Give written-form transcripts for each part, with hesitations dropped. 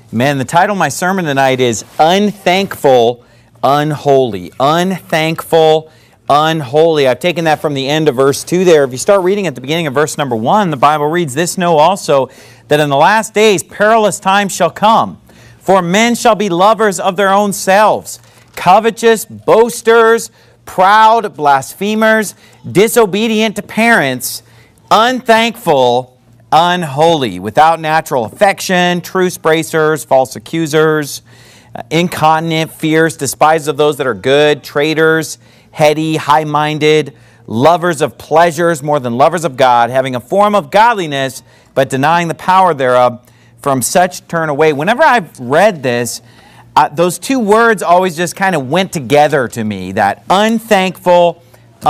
Man, the title of my sermon tonight is Unthankful, Unholy. Unthankful, Unholy. I've taken that from the end of verse 2 there. If you start reading at the beginning of verse number 1, the Bible reads, "This know also, that in the last days perilous times shall come. For men shall be lovers of their own selves, covetous, boasters, proud, blasphemers, disobedient to parents, unthankful, unholy, without natural affection, truce bracers, false accusers, incontinent, fierce, despisers of those that are good, traitors, heady, high-minded, lovers of pleasures more than lovers of God, having a form of godliness, but denying the power thereof. From such turn away." Whenever I've read this, those two words always just kind of went together to me, that unthankful,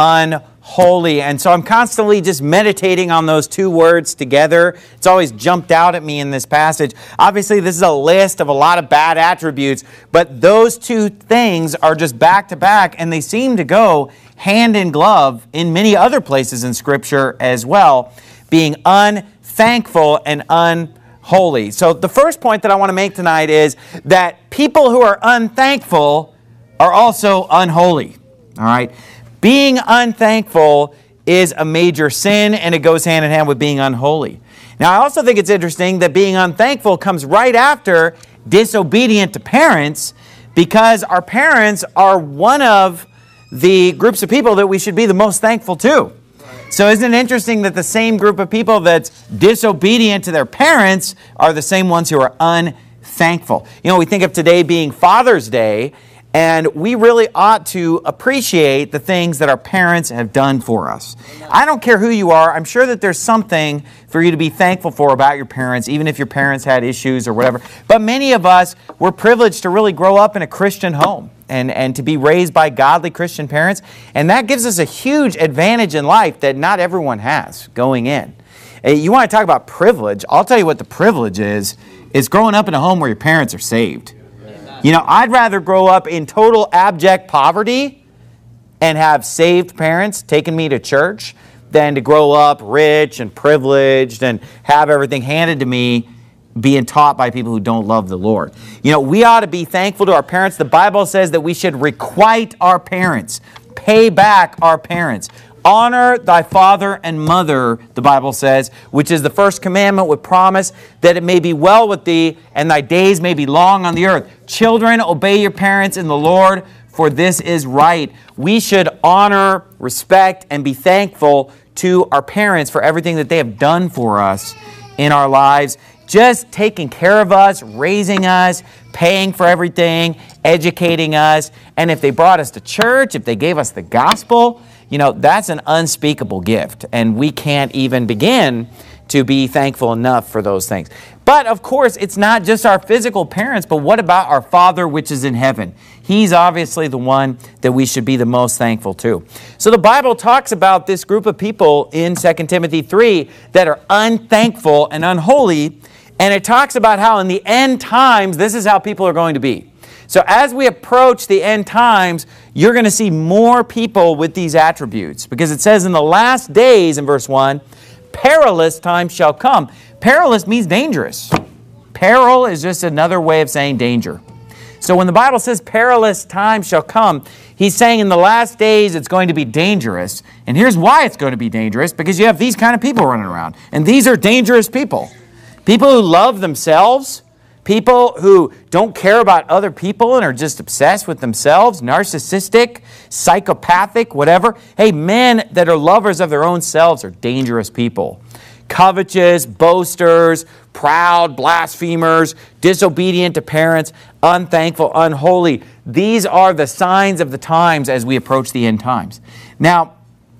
unholy. And so I'm constantly just meditating on those two words together. It's always jumped out at me in this passage. Obviously, this is a list of a lot of bad attributes, but those two things are just back to back, and they seem to go hand in glove in many other places in Scripture as well, being unthankful and unholy. So the first point that I want to make tonight is that people who are unthankful are also unholy. All right? Being unthankful is a major sin, and it goes hand in hand with being unholy. Now, I also think it's interesting that being unthankful comes right after disobedient to parents, because our parents are one of the groups of people that we should be the most thankful to. So isn't it interesting that the same group of people that's disobedient to their parents are the same ones who are unthankful? You know, we think of today being Father's Day, and we really ought to appreciate the things that our parents have done for us. I don't care who you are. I'm sure that there's something for you to be thankful for about your parents, even if your parents had issues or whatever. But many of us were privileged to really grow up in a Christian home and to be raised by godly Christian parents. And that gives us a huge advantage in life that not everyone has going in. You want to talk about privilege? I'll tell you what the privilege is growing up in a home where your parents are saved. You know, I'd rather grow up in total abject poverty and have saved parents taking me to church than to grow up rich and privileged and have everything handed to me being taught by people who don't love the Lord. You know, we ought to be thankful to our parents. The Bible says that we should requite our parents, pay back our parents. Honor thy father and mother, the Bible says, which is the first commandment with promise, that it may be well with thee and thy days may be long on the earth. Children, obey your parents in the Lord, for this is right. We should honor, respect, and be thankful to our parents for everything that they have done for us in our lives, just taking care of us, raising us, paying for everything, educating us. And if they brought us to church, if they gave us the gospel, you know, that's an unspeakable gift, and we can't even begin to be thankful enough for those things. But, of course, it's not just our physical parents, but what about our Father which is in heaven? He's obviously the one that we should be the most thankful to. So the Bible talks about this group of people in 2 Timothy 3 that are unthankful and unholy, and it talks about how in the end times, this is how people are going to be. So as we approach the end times, you're going to see more people with these attributes. Because it says in the last days, in verse 1, perilous times shall come. Perilous means dangerous. Peril is just another way of saying danger. So when the Bible says perilous times shall come, he's saying in the last days it's going to be dangerous. And here's why it's going to be dangerous. Because you have these kind of people running around. And these are dangerous people. People who love themselves. People who don't care about other people and are just obsessed with themselves, narcissistic, psychopathic, whatever. Hey, men that are lovers of their own selves are dangerous people. Covetous, boasters, proud, blasphemers, disobedient to parents, unthankful, unholy. These are the signs of the times as we approach the end times. Now,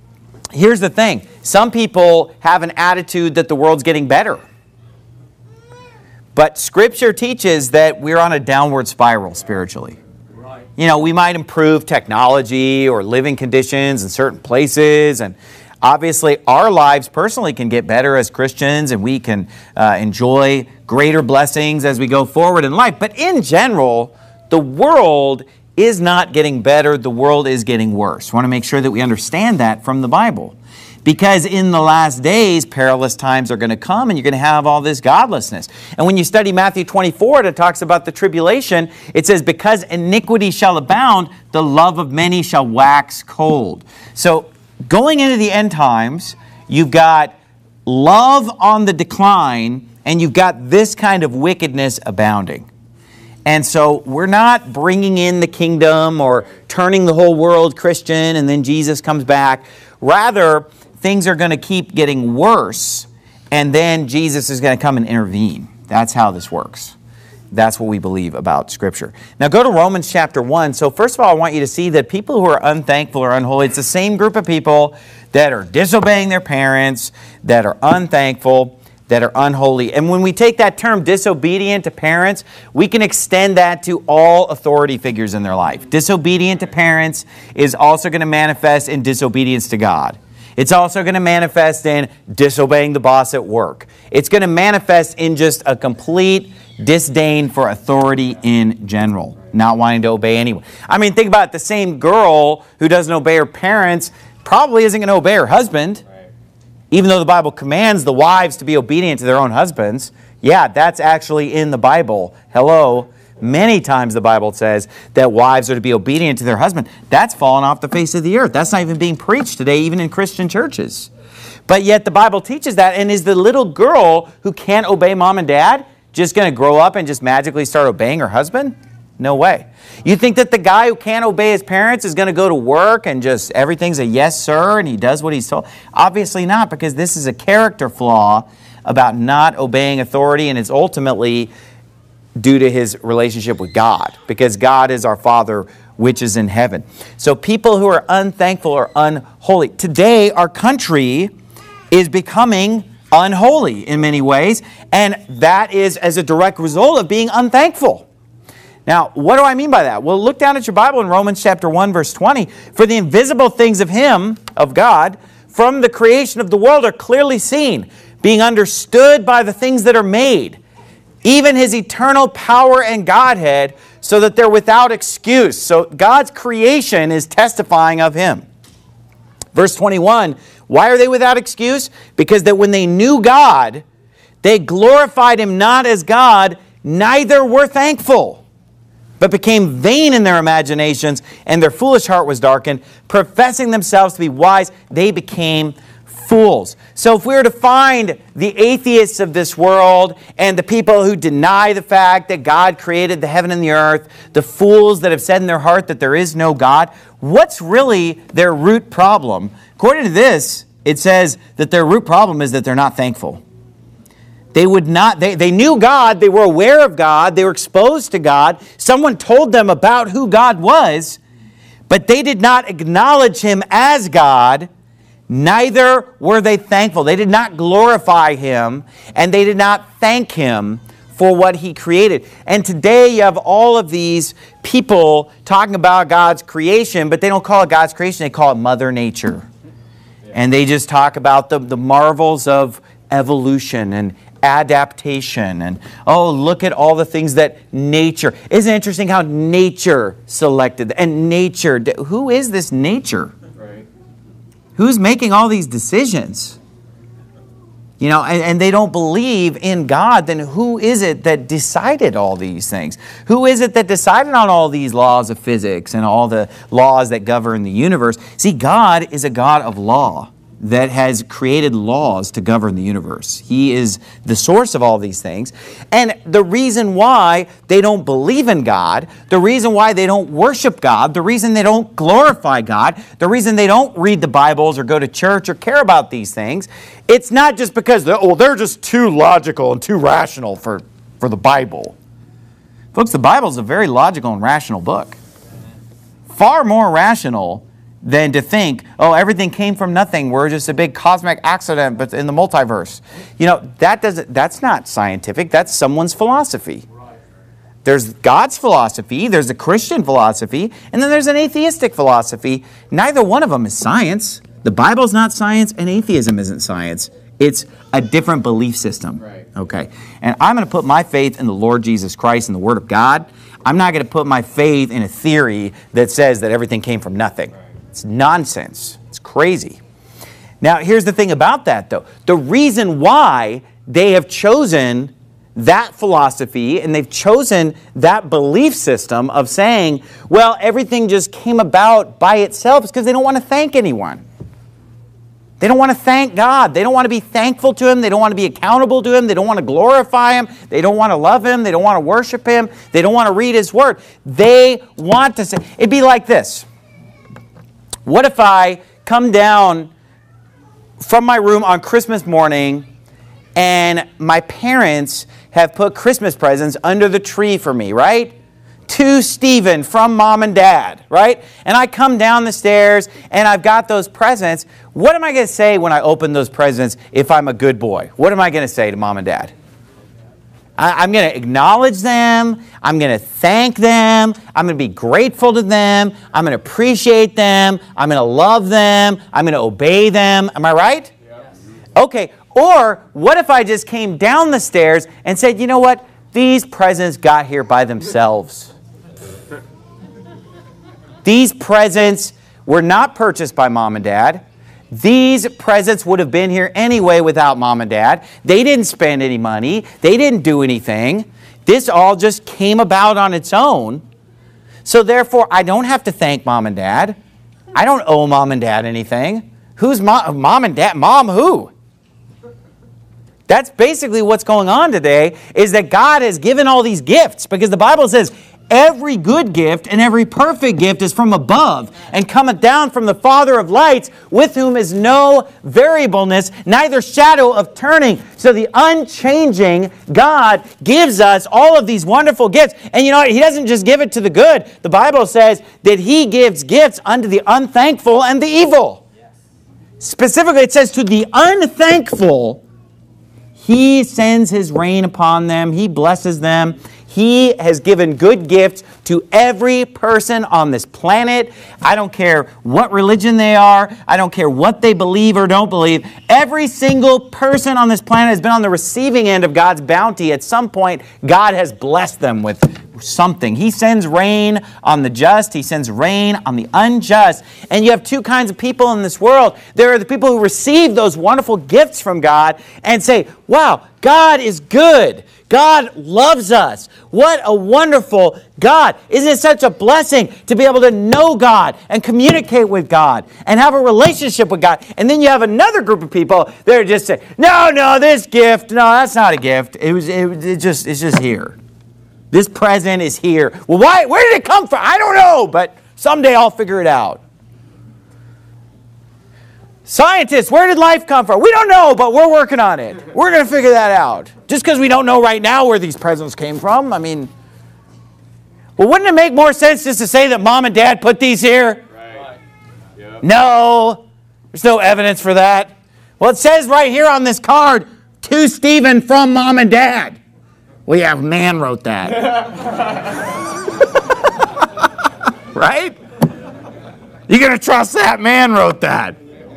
here's the thing. Some people have an attitude that the world's getting better. But Scripture teaches that we're on a downward spiral spiritually. Right. You know, we might improve technology or living conditions in certain places, and obviously our lives personally can get better as Christians, and we can enjoy greater blessings as we go forward in life. But in general, the world is not getting better. The world is getting worse. I want to make sure that we understand that from the Bible. Because in the last days, perilous times are going to come and you're going to have all this godlessness. And when you study Matthew 24, it talks about the tribulation. It says, because iniquity shall abound, the love of many shall wax cold. So going into the end times, you've got love on the decline and you've got this kind of wickedness abounding. And so we're not bringing in the kingdom or turning the whole world Christian and then Jesus comes back. Rather, things are going to keep getting worse and then Jesus is going to come and intervene. That's how this works. That's what we believe about Scripture. Now go to Romans chapter 1. So first of all, I want you to see that people who are unthankful or unholy, it's the same group of people that are disobeying their parents, that are unthankful, that are unholy. And when we take that term disobedient to parents, we can extend that to all authority figures in their life. Disobedient to parents is also going to manifest in disobedience to God. It's also going to manifest in disobeying the boss at work. It's going to manifest in just a complete disdain for authority in general, not wanting to obey anyone. I mean, think about it. The same girl who doesn't obey her parents probably isn't going to obey her husband. Even though the Bible commands the wives to be obedient to their own husbands, yeah, that's actually in the Bible. Hello. Many times the Bible says that wives are to be obedient to their husband. That's fallen off the face of the earth. That's not even being preached today, even in Christian churches. But yet the Bible teaches that. And is the little girl who can't obey mom and dad just going to grow up and just magically start obeying her husband? No way. You think that the guy who can't obey his parents is going to go to work and just everything's a yes, sir, and he does what he's told? Obviously not, because this is a character flaw about not obeying authority, and it's ultimately due to his relationship with God, because God is our Father which is in heaven. So people who are unthankful or unholy. Today, our country is becoming unholy in many ways, and that is as a direct result of being unthankful. Now, what do I mean by that? Well, look down at your Bible in Romans chapter 1, verse 20. For the invisible things of Him, of God, from the creation of the world are clearly seen, being understood by the things that are made, even His eternal power and Godhead, so that they're without excuse. So God's creation is testifying of Him. Verse 21, why are they without excuse? Because that when they knew God, they glorified Him not as God, neither were thankful, but became vain in their imaginations, and their foolish heart was darkened. Professing themselves to be wise, they became fools. So if we were to find the atheists of this world and the people who deny the fact that God created the heaven and the earth, the fools that have said in their heart that there is no God, what's really their root problem? According to this, it says that their root problem is that they're not thankful. They knew God, they were aware of God, they were exposed to God. Someone told them about who God was, but they did not acknowledge Him as God, neither were they thankful. They did not glorify Him, and they did not thank Him for what He created. And today you have all of these people talking about God's creation, but they don't call it God's creation, they call it Mother Nature. And they just talk about the marvels of evolution and adaptation, and oh, look at all the things that nature. Isn't it interesting how nature selected, and nature, who is this nature? Right. Who's making all these decisions? You know, and they don't believe in God, then who is it that decided all these things? Who is it that decided on all these laws of physics and all the laws that govern the universe? See, God is a God of law that has created laws to govern the universe. He is the source of all these things. And the reason why they don't believe in God, the reason why they don't worship God, the reason they don't glorify God, the reason they don't read the Bibles or go to church or care about these things, it's not just because they're just too logical and too rational for the Bible. Folks, the Bible is a very logical and rational book. Far more rational than to think, oh, everything came from nothing. We're just a big cosmic accident, but in the multiverse. You know, that's not scientific. That's someone's philosophy. There's God's philosophy, there's a Christian philosophy, and then there's an atheistic philosophy. Neither one of them is science. The Bible's not science, and atheism isn't science. It's a different belief system. Right. Okay. And I'm going to put my faith in the Lord Jesus Christ and the Word of God. I'm not going to put my faith in a theory that says that everything came from nothing. It's nonsense. It's crazy. Now, here's the thing about that, though. The reason why they have chosen that philosophy and they've chosen that belief system of saying, well, everything just came about by itself is because they don't want to thank anyone. They don't want to thank God. They don't want to be thankful to Him. They don't want to be accountable to Him. They don't want to glorify Him. They don't want to love Him. They don't want to worship Him. They don't want to read His Word. They want to say, it'd be like this. What if I come down from my room on Christmas morning and my parents have put Christmas presents under the tree for me, right? To Stephen from Mom and Dad, right? And I come down the stairs and I've got those presents. What am I going to say when I open those presents if I'm a good boy? What am I going to say to Mom and Dad? I'm going to acknowledge them. I'm going to thank them. I'm going to be grateful to them. I'm going to appreciate them. I'm going to love them. I'm going to obey them. Am I right? Yes. Okay. Or what if I just came down the stairs and said, you know what? These presents got here by themselves. These presents were not purchased by Mom and Dad. These presents would have been here anyway without Mom and Dad. They didn't spend any money. They didn't do anything. This all just came about on its own. So therefore, I don't have to thank Mom and Dad. I don't owe Mom and Dad anything. Who's Mom and Dad? Mom who? That's basically what's going on today, is that God has given all these gifts, because the Bible says, every good gift and every perfect gift is from above and cometh down from the Father of lights, with whom is no variableness, neither shadow of turning. So the unchanging God gives us all of these wonderful gifts. And you know what? He doesn't just give it to the good. The Bible says that He gives gifts unto the unthankful and the evil. Specifically, it says to the unthankful, He sends His rain upon them. He blesses them. He has given good gifts to every person on this planet. I don't care what religion they are. I don't care what they believe or don't believe. Every single person on this planet has been on the receiving end of God's bounty. At some point, God has blessed them with something. He sends rain on the just. He sends rain on the unjust. And you have two kinds of people in this world. There are the people who receive those wonderful gifts from God and say, wow, God is good. God loves us. What a wonderful God. Isn't it such a blessing to be able to know God and communicate with God and have a relationship with God? And then you have another group of people that are just saying, no, this gift, no, that's not a gift. It's just here. This present is here. Well, where did it come from? I don't know, but someday I'll figure it out. Scientists, where did life come from? We don't know, but we're working on it. We're going to figure that out. Just because we don't know right now where these presents came from, I mean, well, wouldn't it make more sense just to say that Mom and Dad put these here? Right. Yep. No, there's no evidence for that. Well, it says right here on this card, to Stephen from Mom and Dad. Well, yeah, man wrote that. Right? You going to trust that? Man wrote that.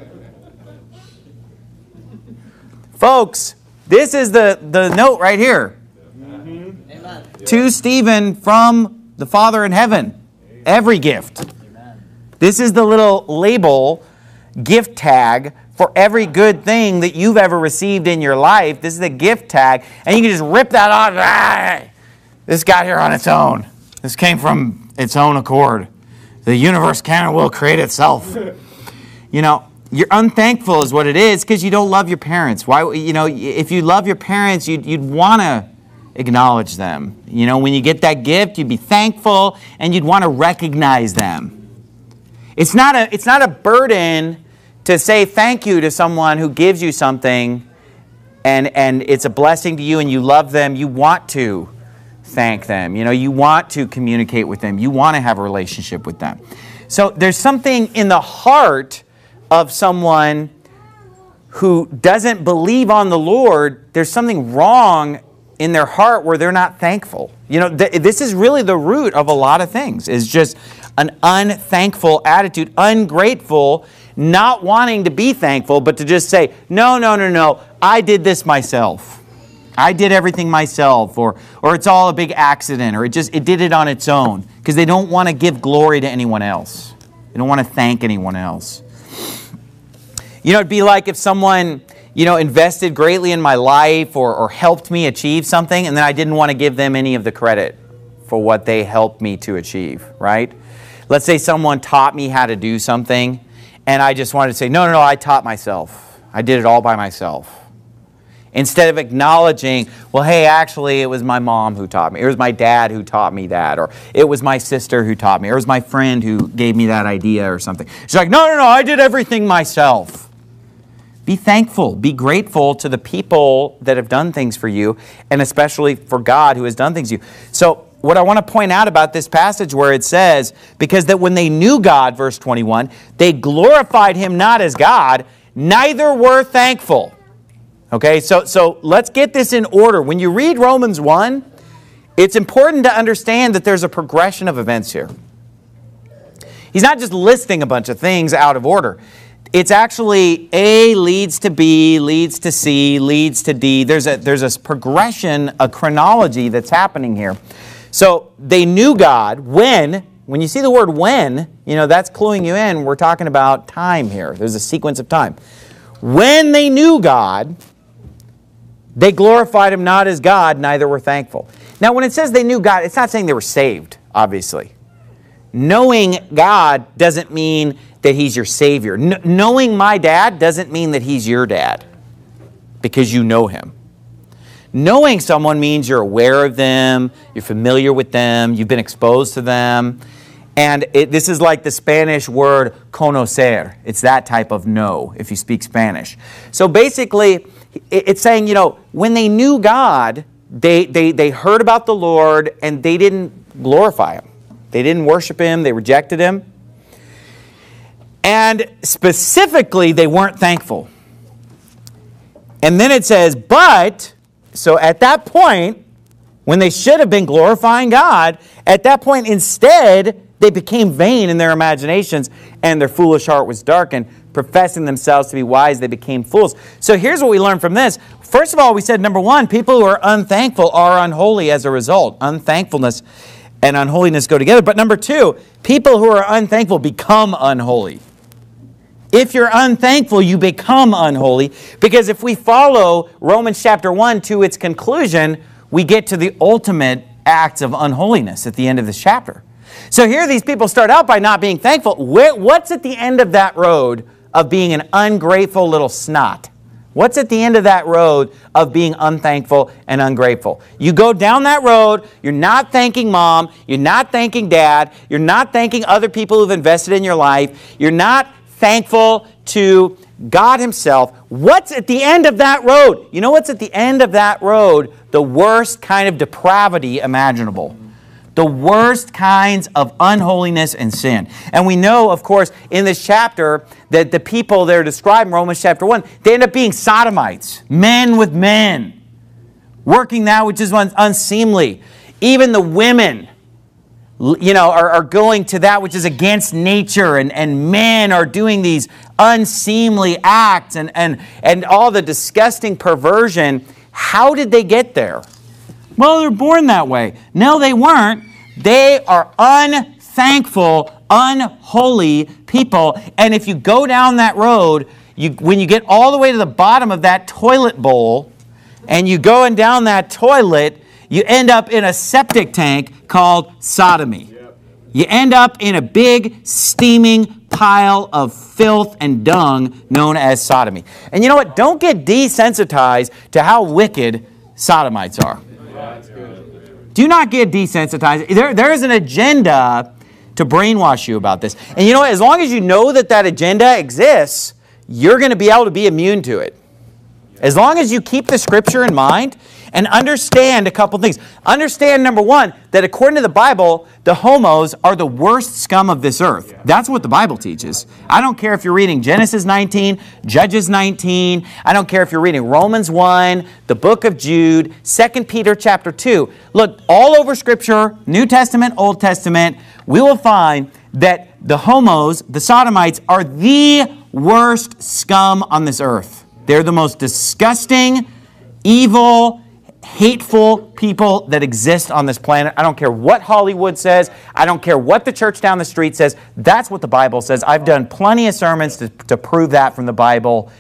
Folks, this is the note right here. Amen. To Stephen from the Father in heaven. Every gift. Amen. This is the little label, gift tag, for every good thing that you've ever received in your life. This is the gift tag. And you can just rip that off. Ah, this got here on its own. This came from its own accord. The universe can and will create itself. You know, you're unthankful is what it is because you don't love your parents. Why? You know, if you love your parents, you'd want to acknowledge them. You know, when you get that gift, you'd be thankful and you'd want to recognize them. It's not a burden to say thank you to someone who gives you something and it's a blessing to you and you love them. You want to thank them. You know, you want to communicate with them. You want to have a relationship with them. So there's something in the heart of someone who doesn't believe on the Lord. There's something wrong in their heart where they're not thankful. You know, this is really the root of a lot of things, is just an unthankful attitude, ungrateful, not wanting to be thankful, but to just say, no, I did this myself. I did everything myself, or it's all a big accident, or it did it on its own, because they don't want to give glory to anyone else. They don't want to thank anyone else. You know, it'd be like if someone, invested greatly in my life or helped me achieve something, and then I didn't want to give them any of the credit for what they helped me to achieve, right? Let's say someone taught me how to do something, and I just wanted to say, no, I taught myself. I did it all by myself. Instead of acknowledging, well, hey, actually, it was my mom who taught me. It was my dad who taught me that. Or it was my sister who taught me. Or it was my friend who gave me that idea or something. She's like, no, I did everything myself. Be thankful. Be grateful to the people that have done things for you, and especially for God who has done things for you. So what I want to point out about this passage where it says, because that when they knew God, verse 21, they glorified Him not as God, neither were thankful. Okay, so let's get this in order. When you read Romans 1, it's important to understand that there's a progression of events here. He's not just listing a bunch of things out of order. It's actually A leads to B, leads to C, leads to D. There's a progression, a chronology that's happening here. So they knew God when you see the word when, that's cluing you in. We're talking about time here. There's a sequence of time. When they knew God, they glorified Him not as God, neither were thankful. Now, when it says they knew God, it's not saying they were saved, obviously. Knowing God doesn't mean that He's your Savior. Knowing my dad doesn't mean that He's your dad, because you know Him. Knowing someone means you're aware of them, you're familiar with them, you've been exposed to them. And this is like the Spanish word conocer. It's that type of know, if you speak Spanish. So basically, it's saying, when they knew God, they heard about the Lord, and they didn't glorify Him. They didn't worship Him. They rejected Him. And specifically, they weren't thankful. And then it says, so at that point, when they should have been glorifying God, at that point, instead, they became vain in their imaginations, and their foolish heart was darkened. Professing themselves to be wise, they became fools. So here's what we learn from this. First of all, we said, number one, people who are unthankful are unholy as a result. Unthankfulness and unholiness go together. But number two, people who are unthankful become unholy. If you're unthankful, you become unholy. Because if we follow Romans chapter 1 to its conclusion, we get to the ultimate acts of unholiness at the end of this chapter. So here these people start out by not being thankful. What's at the end of that road of being an ungrateful little snot? What's at the end of that road of being unthankful and ungrateful? You go down that road, you're not thanking mom, you're not thanking dad, you're not thanking other people who've invested in your life, you're not thankful to God Himself. What's at the end of that road? You know what's at the end of that road? The worst kind of depravity imaginable. The worst kinds of unholiness and sin. And we know, of course, in this chapter that the people they're describing, Romans chapter 1, they end up being sodomites, men with men, working that which is unseemly. Even the women, are going to that which is against nature, and men are doing these unseemly acts and all the disgusting perversion. How did they get there? Well, they're born that way. No, they weren't. They are unthankful, unholy people. And if you go down that road, when you get all the way to the bottom of that toilet bowl, and you going down that toilet, you end up in a septic tank called sodomy. Yep. You end up in a big, steaming pile of filth and dung known as sodomy. And you know what? Don't get desensitized to how wicked sodomites are. Do not get desensitized. There is an agenda to brainwash you about this. And you know what? As long as you know that agenda exists, you're going to be able to be immune to it. As long as you keep the Scripture in mind and understand a couple things. Understand, number one, that according to the Bible, the homos are the worst scum of this earth. That's what the Bible teaches. I don't care if you're reading Genesis 19, Judges 19. I don't care if you're reading Romans 1, the book of Jude, 2 Peter chapter 2. Look, all over Scripture, New Testament, Old Testament, we will find that the homos, the sodomites, are the worst scum on this earth. They're the most disgusting, evil, hateful people that exist on this planet. I don't care what Hollywood says. I don't care what the church down the street says. That's what the Bible says. I've done plenty of sermons to prove that from the Bible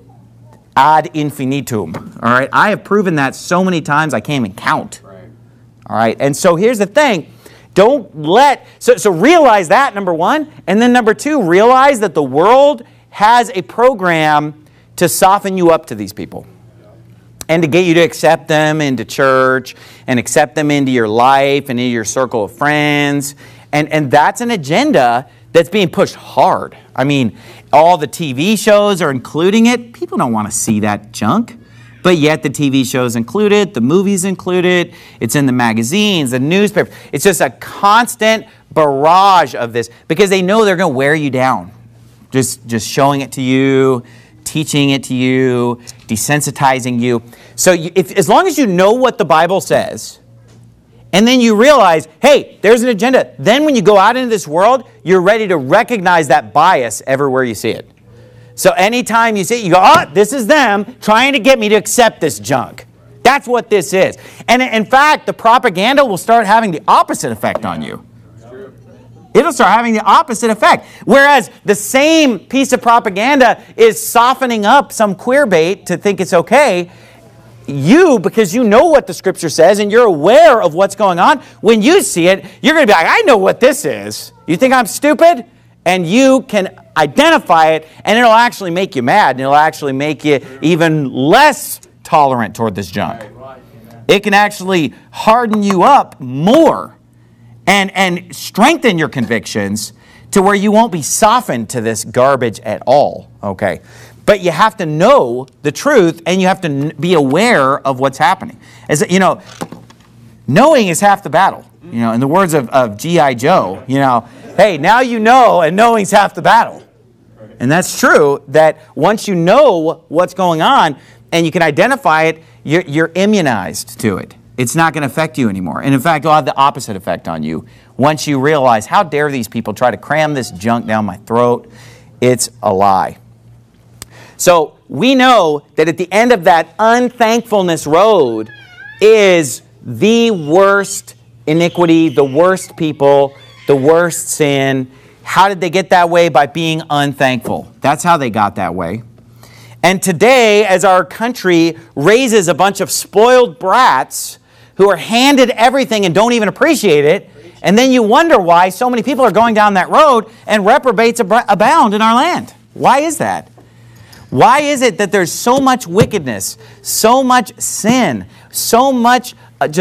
ad infinitum. All right? I have proven that so many times I can't even count. All right? And so here's the thing. Don't let... So realize that, number one. And then number two, realize that the world has a program to soften you up to these people. And to get you to accept them into church and accept them into your life and into your circle of friends. And that's an agenda that's being pushed hard. I mean, all the TV shows are including it. People don't want to see that junk. But yet the TV shows include it, the movies include it, it's in the magazines, the newspapers. It's just a constant barrage of this because they know they're going to wear you down. Just showing it to you, teaching it to you, desensitizing you. So as long as you know what the Bible says, and then you realize, hey, there's an agenda, then when you go out into this world, you're ready to recognize that bias everywhere you see it. So anytime you see it, you go, oh, this is them trying to get me to accept this junk. That's what this is. And in fact, the propaganda will start having the opposite effect on you. It'll start having the opposite effect. Whereas the same piece of propaganda is softening up some queerbait to think it's okay, you, because you know what the Scripture says and you're aware of what's going on, when you see it, you're going to be like, I know what this is. You think I'm stupid? And you can identify it, and it'll actually make you mad, and it'll actually make you even less tolerant toward this junk. It can actually harden you up more and strengthen your convictions to where you won't be softened to this garbage at all, okay? But you have to know the truth, and you have to be aware of what's happening. As you know, knowing is half the battle. You know, in the words of G.I. Joe, you know, hey, now you know, and knowing's half the battle. And that's true, that once you know what's going on and you can identify it, you're immunized to it. It's not going to affect you anymore. And in fact, it'll have the opposite effect on you once you realize, how dare these people try to cram this junk down my throat? It's a lie. So we know that at the end of that unthankfulness road is the worst iniquity, the worst people, the worst sin. How did they get that way? By being unthankful. That's how they got that way. And today, as our country raises a bunch of spoiled brats who are handed everything and don't even appreciate it, and then you wonder why so many people are going down that road and reprobates abound in our land. Why is that? Why is it that there's so much wickedness, so much sin, so much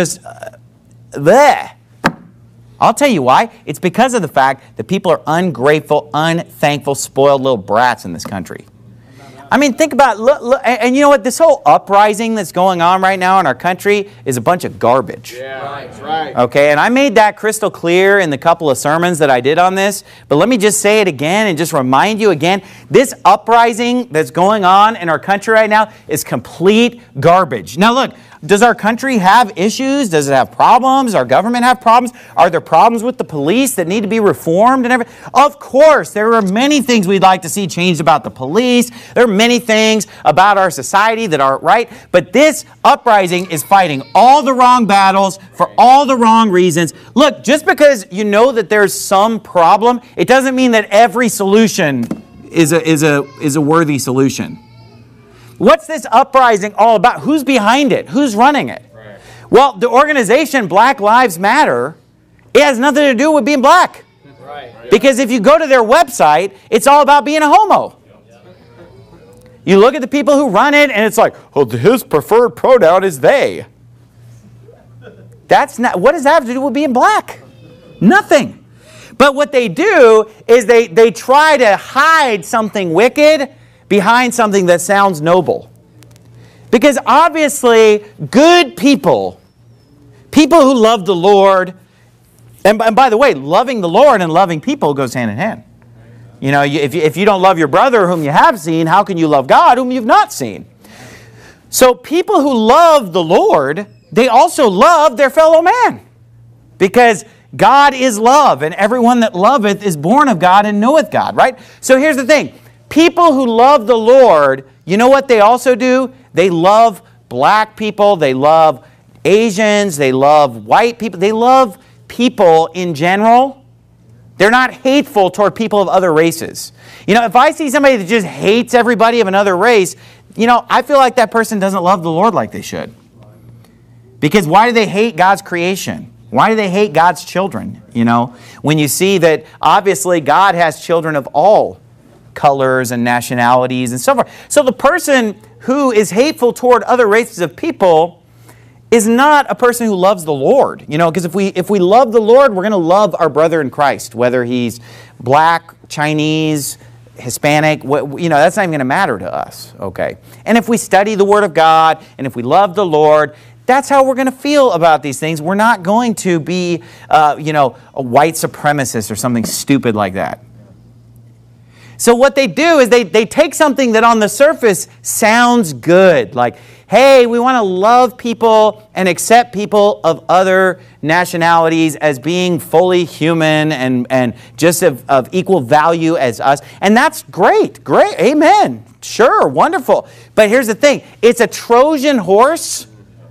bleh? I'll tell you why. It's because of the fact that people are ungrateful, unthankful, spoiled little brats in this country. I mean, think about, look, and you know what? This whole uprising that's going on right now in our country is a bunch of garbage. Yeah, right. Okay, and I made that crystal clear in the couple of sermons that I did on this, but let me just say it again and just remind you again, this uprising that's going on in our country right now is complete garbage. Now look, does our country have issues? Does it have problems? Does our government have problems? Are there problems with the police that need to be reformed and everything? Of course, there are many things we'd like to see changed about the police. There are many things about our society that aren't right. But this uprising is fighting all the wrong battles for all the wrong reasons. Look, just because you know that there's some problem, it doesn't mean that every solution is a worthy solution. What's this uprising all about? Who's behind it? Who's running it? Right. Well, the organization Black Lives Matter, it has nothing to do with being black. Right. Because if you go to their website, it's all about being a homo. You look at the people who run it, and it's like, oh, his preferred pronoun is they. That's not. What does that have to do with being black? Nothing. But what they do is they try to hide something wicked behind something that sounds noble. Because obviously, good people who love the Lord, and by the way, loving the Lord and loving people goes hand in hand. You know, if you don't love your brother whom you have seen, how can you love God whom you've not seen? So people who love the Lord, they also love their fellow man. Because God is love, and everyone that loveth is born of God and knoweth God, right? So here's the thing. People who love the Lord, you know what they also do? They love black people, they love Asians, they love white people, they love people in general. They're not hateful toward people of other races. You know, if I see somebody that just hates everybody of another race, you know, I feel like that person doesn't love the Lord like they should. Because why do they hate God's creation? Why do they hate God's children? You know, when you see that obviously God has children of all colors and nationalities and so forth. So the person who is hateful toward other races of people is not a person who loves the Lord. You know, because if we love the Lord, we're going to love our brother in Christ, whether he's black, Chinese, Hispanic, you know, that's not even going to matter to us, okay? And if we study the Word of God, and if we love the Lord, that's how we're going to feel about these things. We're not going to be, you know, a white supremacist or something stupid like that. So what they do is they take something that on the surface sounds good, like, hey, we want to love people and accept people of other nationalities as being fully human and just of equal value as us. And that's great, amen, sure, wonderful. But here's the thing, it's a Trojan horse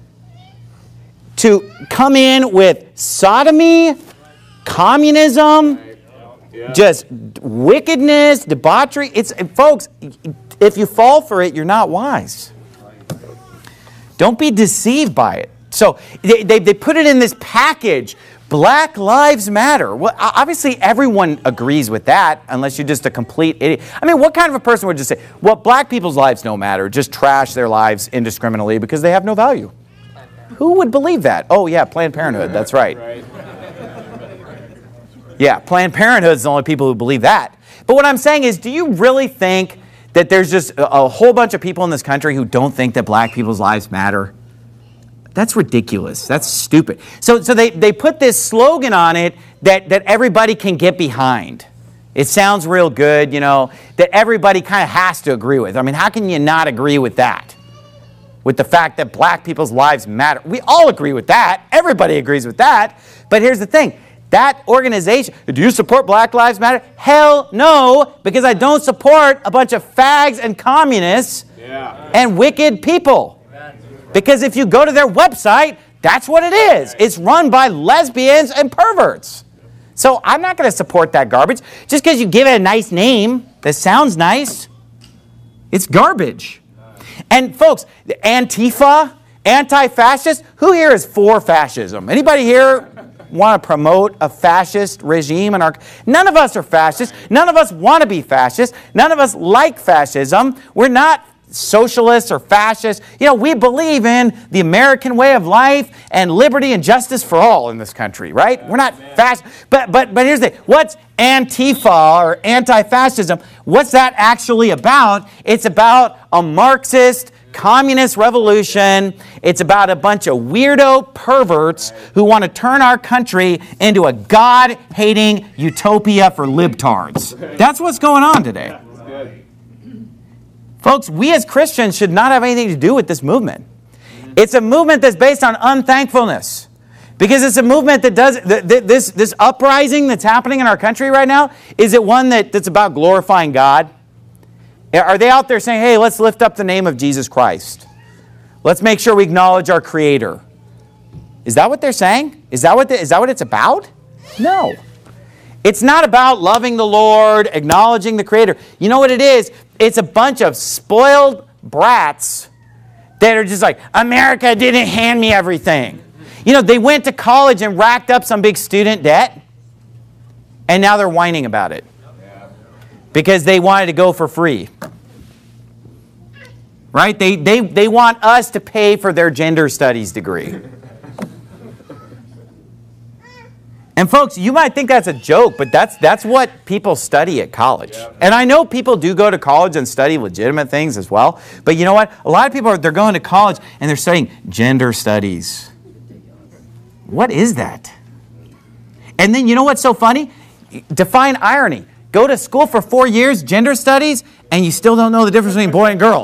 to come in with sodomy, communism, just wickedness, debauchery. Folks, if you fall for it, you're not wise. Don't be deceived by it. So they put it in this package. Black Lives Matter. Well, obviously everyone agrees with that, unless you're just a complete idiot. I mean, what kind of a person would just say, well, black people's lives don't matter, just trash their lives indiscriminately because they have no value? Who would believe that? Oh, yeah, Planned Parenthood, that's right. Yeah, Planned Parenthood is the only people who believe that. But what I'm saying is, do you really think that there's just a whole bunch of people in this country who don't think that black people's lives matter? That's ridiculous. That's stupid. So they put this slogan on it that everybody can get behind. It sounds real good, you know, that everybody kind of has to agree with. I mean, how can you not agree with that? With the fact that black people's lives matter. We all agree with that. Everybody agrees with that. But here's the thing. That organization, do you support Black Lives Matter? Hell no, because I don't support a bunch of fags and communists and wicked people. Because if you go to their website, that's what it is. It's run by lesbians and perverts. So I'm not going to support that garbage. Just because you give it a nice name that sounds nice, it's garbage. And folks, Antifa, anti-fascist, who here is for fascism? Anybody here want to promote a fascist regime in our... None of us are fascists. None of us want to be fascists. None of us like fascism. We're not socialists or fascists. You know, we believe in the American way of life and liberty and justice for all in this country, right? We're not fascist. But here's the thing. What's Antifa or anti-fascism? What's that actually about? It's about a Marxist communist revolution. It's about a bunch of weirdo perverts who want to turn our country into a God-hating utopia for libtards. That's what's going on today. Folks, we as Christians should not have anything to do with this movement. It's a movement that's based on unthankfulness. Because it's a movement that does, this uprising that's happening in our country right now, is it one that's about glorifying God? Are they out there saying, hey, let's lift up the name of Jesus Christ? Let's make sure we acknowledge our Creator. Is that what they're saying? Is that what it's about? No. It's not about loving the Lord, acknowledging the Creator. You know what it is? It's a bunch of spoiled brats that are just like, America didn't hand me everything. You know, they went to college and racked up some big student debt, and now they're whining about it. Because they wanted to go for free. Right? They want us to pay for their gender studies degree. And folks, you might think that's a joke, but that's what people study at college. And I know people do go to college and study legitimate things as well. But you know what? A lot of people they're going to college and they're studying gender studies. What is that? And then you know what's so funny? Define irony. Go to school for 4 years, gender studies, and you still don't know the difference between boy and girl.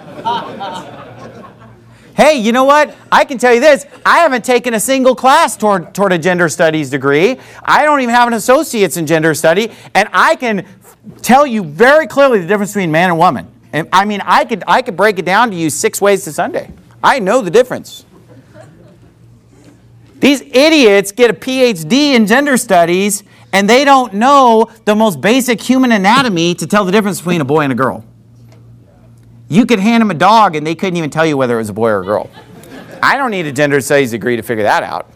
Hey, you know what? I can tell you this. I haven't taken a single class toward a gender studies degree. I don't even have an associate's in gender study, and I can tell you very clearly the difference between man and woman. And I mean, I could break it down to you 6 ways to Sunday. I know the difference. These idiots get a PhD in gender studies, and they don't know the most basic human anatomy to tell the difference between a boy and a girl. You could hand them a dog, and they couldn't even tell you whether it was a boy or a girl. I don't need a gender studies degree to figure that out.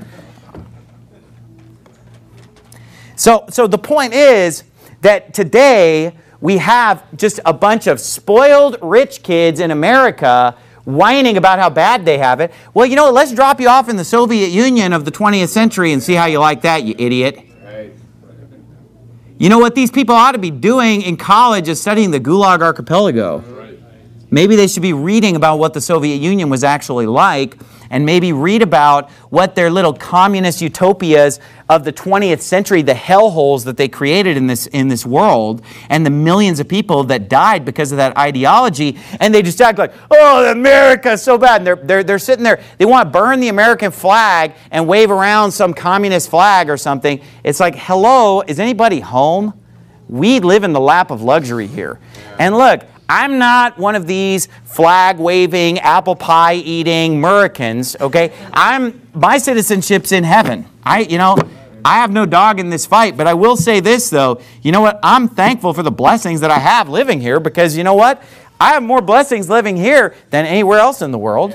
So the point is that today we have just a bunch of spoiled rich kids in America whining about how bad they have it. Well, you know what? Let's drop you off in the Soviet Union of the 20th century and see how you like that, you idiot. You know what these people ought to be doing in college is studying the Gulag Archipelago. Maybe they should be reading about what the Soviet Union was actually like, and maybe read about what their little communist utopias of the 20th century, the hellholes that they created in this world, and the millions of people that died because of that ideology. And they just act like, oh, America's so bad. And they're sitting there. They want to burn the American flag and wave around some communist flag or something. It's like, hello, is anybody home? We live in the lap of luxury here. And look, I'm not one of these flag-waving, apple pie-eating Americans, okay? My citizenship's in heaven. I have no dog in this fight, but I will say this, though. You know what? I'm thankful for the blessings that I have living here, because you know what? I have more blessings living here than anywhere else in the world.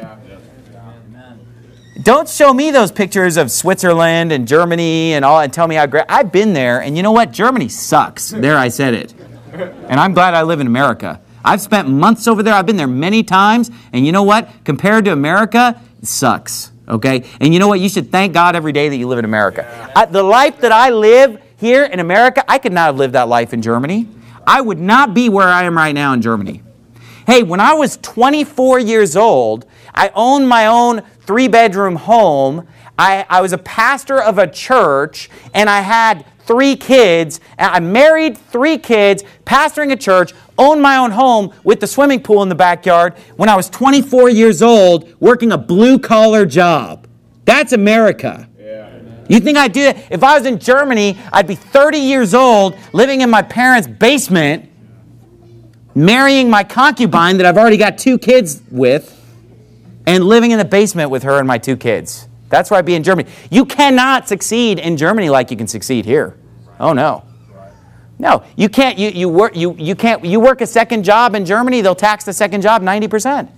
Don't show me those pictures of Switzerland and Germany and all and tell me how great. I've been there, and you know what? Germany sucks. There, I said it. And I'm glad I live in America. I've spent months over there. I've been there many times. And you know what? Compared to America, it sucks. Okay? And you know what? You should thank God every day that you live in America. The life that I live here in America, I could not have lived that life in Germany. I would not be where I am right now in Germany. Hey, when I was 24 years old, I owned my own 3-bedroom home. I was a pastor of a church, and I had 3 kids. I married 3 kids, pastoring a church, owned my own home with the swimming pool in the backyard when I was 24 years old, working a blue-collar job. That's America. Yeah. You think I'd do that? If I was in Germany, I'd be 30 years old, living in my parents' basement, marrying my concubine that I've already got 2 kids with, and living in the basement with her and my 2 kids. That's where I'd be in Germany. You cannot succeed in Germany like you can succeed here. Oh, no. No, you can't. You work a second job in Germany, they'll tax the second job 90%.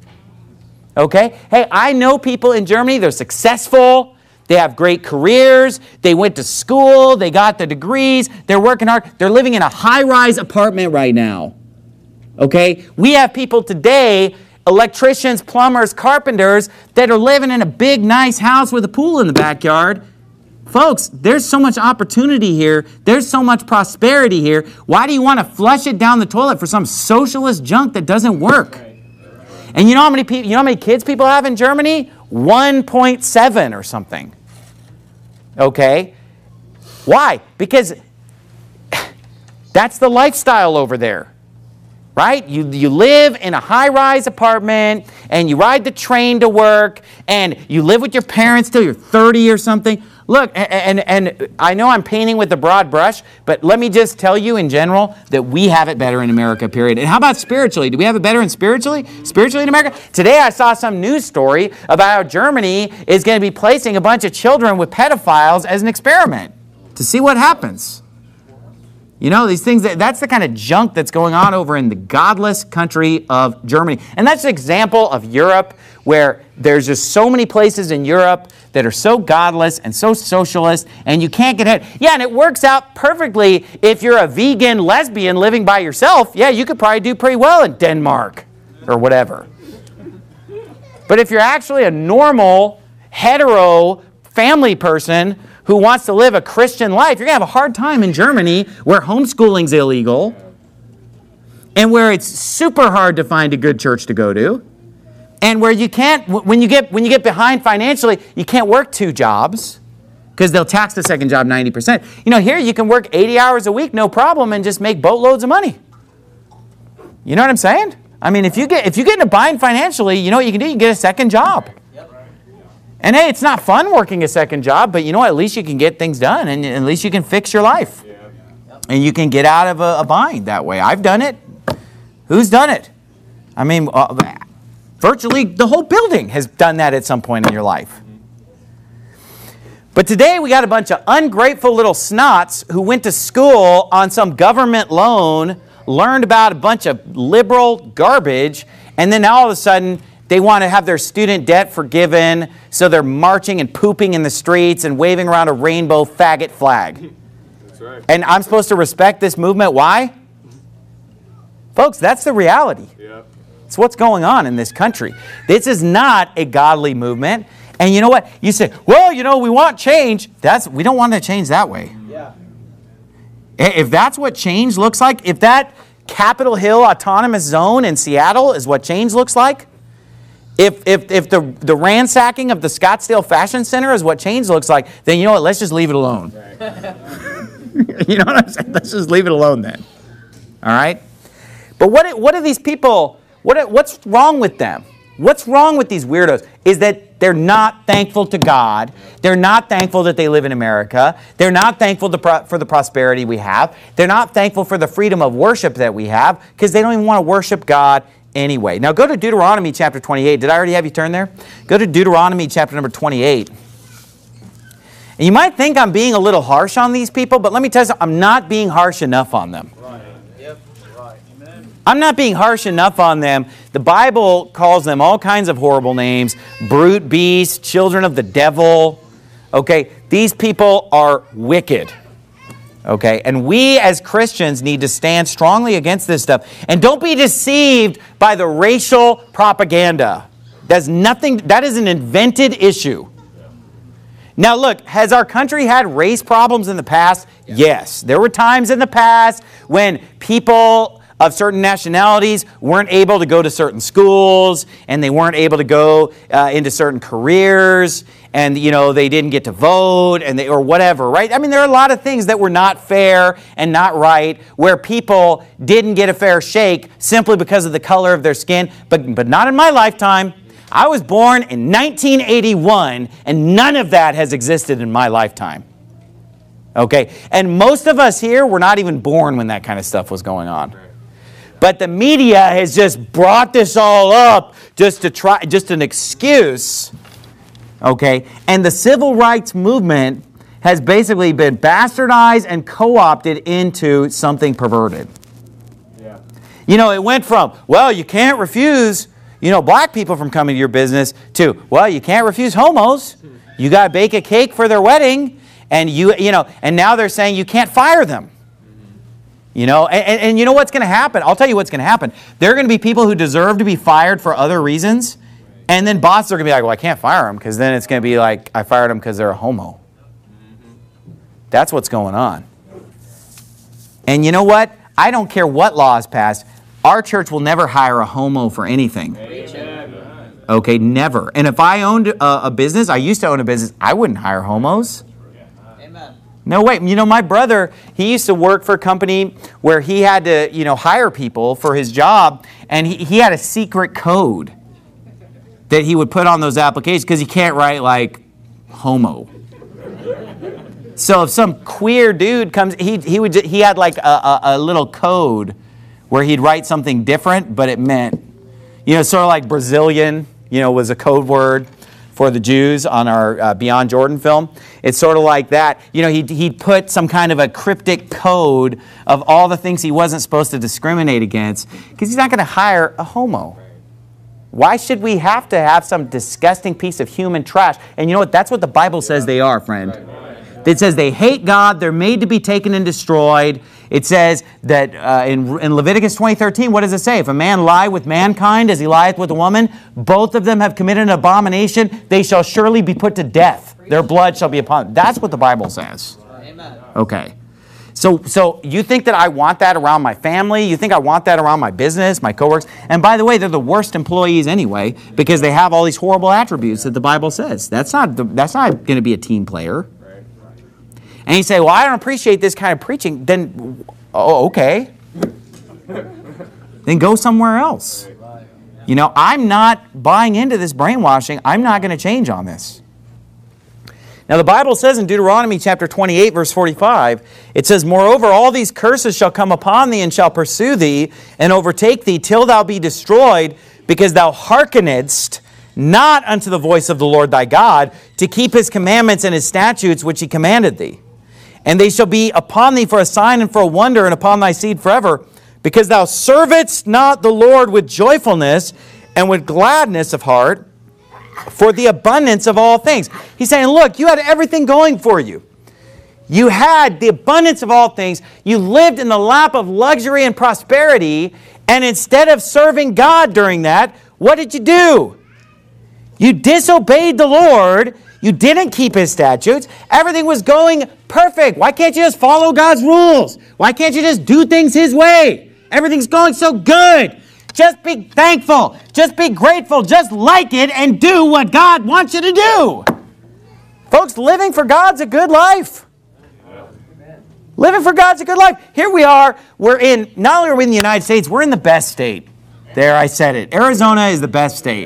Okay? Hey, I know people in Germany, they're successful, they have great careers, they went to school, they got the degrees, they're working hard, they're living in a high-rise apartment right now. Okay? We have people today, electricians, plumbers, carpenters, that are living in a big, nice house with a pool in the backyard. Folks, there's so much opportunity here. There's so much prosperity here. Why do you want to flush it down the toilet for some socialist junk that doesn't work? And you know how many kids people have in Germany? 1.7 or something. Okay? Why? Because that's the lifestyle over there. Right? You live in a high-rise apartment, and you ride the train to work, and you live with your parents till you're 30 or something. Look, and I know I'm painting with a broad brush, but let me just tell you in general that we have it better in America, period. And how about spiritually? Do we have it better spiritually in America? Today I saw some news story about how Germany is going to be placing a bunch of children with pedophiles as an experiment to see what happens. You know, these things, that's the kind of junk that's going on over in the godless country of Germany. And that's an example of Europe, where there's just so many places in Europe that are so godless and so socialist, and you can't get ahead. Yeah, and it works out perfectly if you're a vegan lesbian living by yourself. Yeah, you could probably do pretty well in Denmark or whatever. But if you're actually a normal, hetero family person who wants to live a Christian life, you're going to have a hard time in Germany, where homeschooling's illegal and where it's super hard to find a good church to go to, and where you can't, when you get behind financially, you can't work 2 jobs because they'll tax the second job 90%. You know, here you can work 80 hours a week, no problem, and just make boatloads of money. You know what I'm saying? I mean, if you get in a bind financially, you know what you can do? You can get a second job. And hey, it's not fun working a second job, but you know what? At least you can get things done, and at least you can fix your life. And you can get out of a bind that way. I've done it. Who's done it? I mean, virtually the whole building has done that at some point in your life. But today we got a bunch of ungrateful little snots who went to school on some government loan, learned about a bunch of liberal garbage, and then now all of a sudden they want to have their student debt forgiven, so they're marching and pooping in the streets and waving around a rainbow faggot flag. That's right. And I'm supposed to respect this movement. Why? Folks, that's the reality. Yep. It's what's going on in this country. This is not a godly movement. And you know what? You say, well, we want change. We don't want to change that way. Yeah. If that's what change looks like, if that Capitol Hill Autonomous Zone in Seattle is what change looks like, if the ransacking of the Scottsdale Fashion Center is what change looks like, then you know what? Let's just leave it alone. Right. You know what I'm saying? Let's just leave it alone then. All right? But what are these people, what's wrong with them? What's wrong with these weirdos is that they're not thankful to God. They're not thankful that they live in America. They're not thankful for the prosperity we have. They're not thankful for the freedom of worship that we have because they don't even want to worship God anyway. Now go to Deuteronomy chapter 28. Did I already have you turn there? Go to Deuteronomy chapter number 28. And you might think I'm being a little harsh on these people, but let me tell you something. I'm not being harsh enough on them. I'm not being harsh enough on them. The Bible calls them all kinds of horrible names. Brute beasts, children of the devil. Okay, these people are wicked. Okay, and we as Christians need to stand strongly against this stuff. And don't be deceived by the racial propaganda. That is an invented issue. Now look, has our country had race problems in the past? Yes. There were times in the past when people of certain nationalities weren't able to go to certain schools, and they weren't able to go into certain careers, and they didn't get to vote, or whatever, right? I mean, there are a lot of things that were not fair and not right, where people didn't get a fair shake simply because of the color of their skin, but not in my lifetime. I was born in 1981, and none of that has existed in my lifetime. Okay, and most of us here were not even born when that kind of stuff was going on. But the media has just brought this all up just an excuse. Okay? And the civil rights movement has basically been bastardized and co-opted into something perverted. Yeah. It went from, well, you can't refuse, black people from coming to your business to, well, you can't refuse homos. You got to bake a cake for their wedding, and and now they're saying you can't fire them. And you know what's going to happen? I'll tell you what's going to happen. There are going to be people who deserve to be fired for other reasons, and then bosses are going to be like, well, I can't fire them, because then it's going to be like, I fired them because they're a homo. That's what's going on. And you know what? I don't care what law is passed. Our church will never hire a homo for anything. Amen. Okay, never. And if I owned a business, I used to own a business, I wouldn't hire homos. No, wait. My brother, he used to work for a company where he had to, hire people for his job, and he had a secret code that he would put on those applications because he can't write like homo. So if some queer dude comes, he had like a little code where he'd write something different, but it meant, sort of like Brazilian, was a code word for the Jews on our Beyond Jordan film. It's sort of like that. He'd put some kind of a cryptic code of all the things he wasn't supposed to discriminate against, because he's not going to hire a homo. Why should we have to have some disgusting piece of human trash? And you know what? That's what the Bible says they are, friend. It says they hate God. They're made to be taken and destroyed. It says that in Leviticus 20:13, what does it say? If a man lie with mankind as he lieth with a woman, both of them have committed an abomination. They shall surely be put to death. Their blood shall be upon them. That's what the Bible says. Amen. Okay. So you think that I want that around my family? You think I want that around my business, my coworkers? And by the way, they're the worst employees anyway, because they have all these horrible attributes that the Bible says. That's not going to be a team player. And you say, well, I don't appreciate this kind of preaching. Then, okay. Then go somewhere else. I'm not buying into this brainwashing. I'm not going to change on this. Now, the Bible says in Deuteronomy chapter 28, verse 45, it says, moreover, all these curses shall come upon thee and shall pursue thee and overtake thee till thou be destroyed, because thou hearkenedst not unto the voice of the Lord thy God, to to keep his commandments and his statutes which he commanded thee. And they shall be upon thee for a sign and for a wonder, and upon thy seed forever, because thou servedst not the Lord with joyfulness and with gladness of heart, for the abundance of all things. He's saying, look, you had everything going for you. You had the abundance of all things. You lived in the lap of luxury and prosperity, and instead of serving God during that, what did you do? You disobeyed the Lord. You didn't keep his statutes. Everything was going perfect. Why can't you just follow God's rules? Why can't you just do things his way? Everything's going so good. Just be thankful. Just be grateful. Just like it and do what God wants you to do. Folks, living for God's a good life. Living for God's a good life. Here we are. Not only are we in the United States, we're in the best state. There, I said it. Arizona is the best state.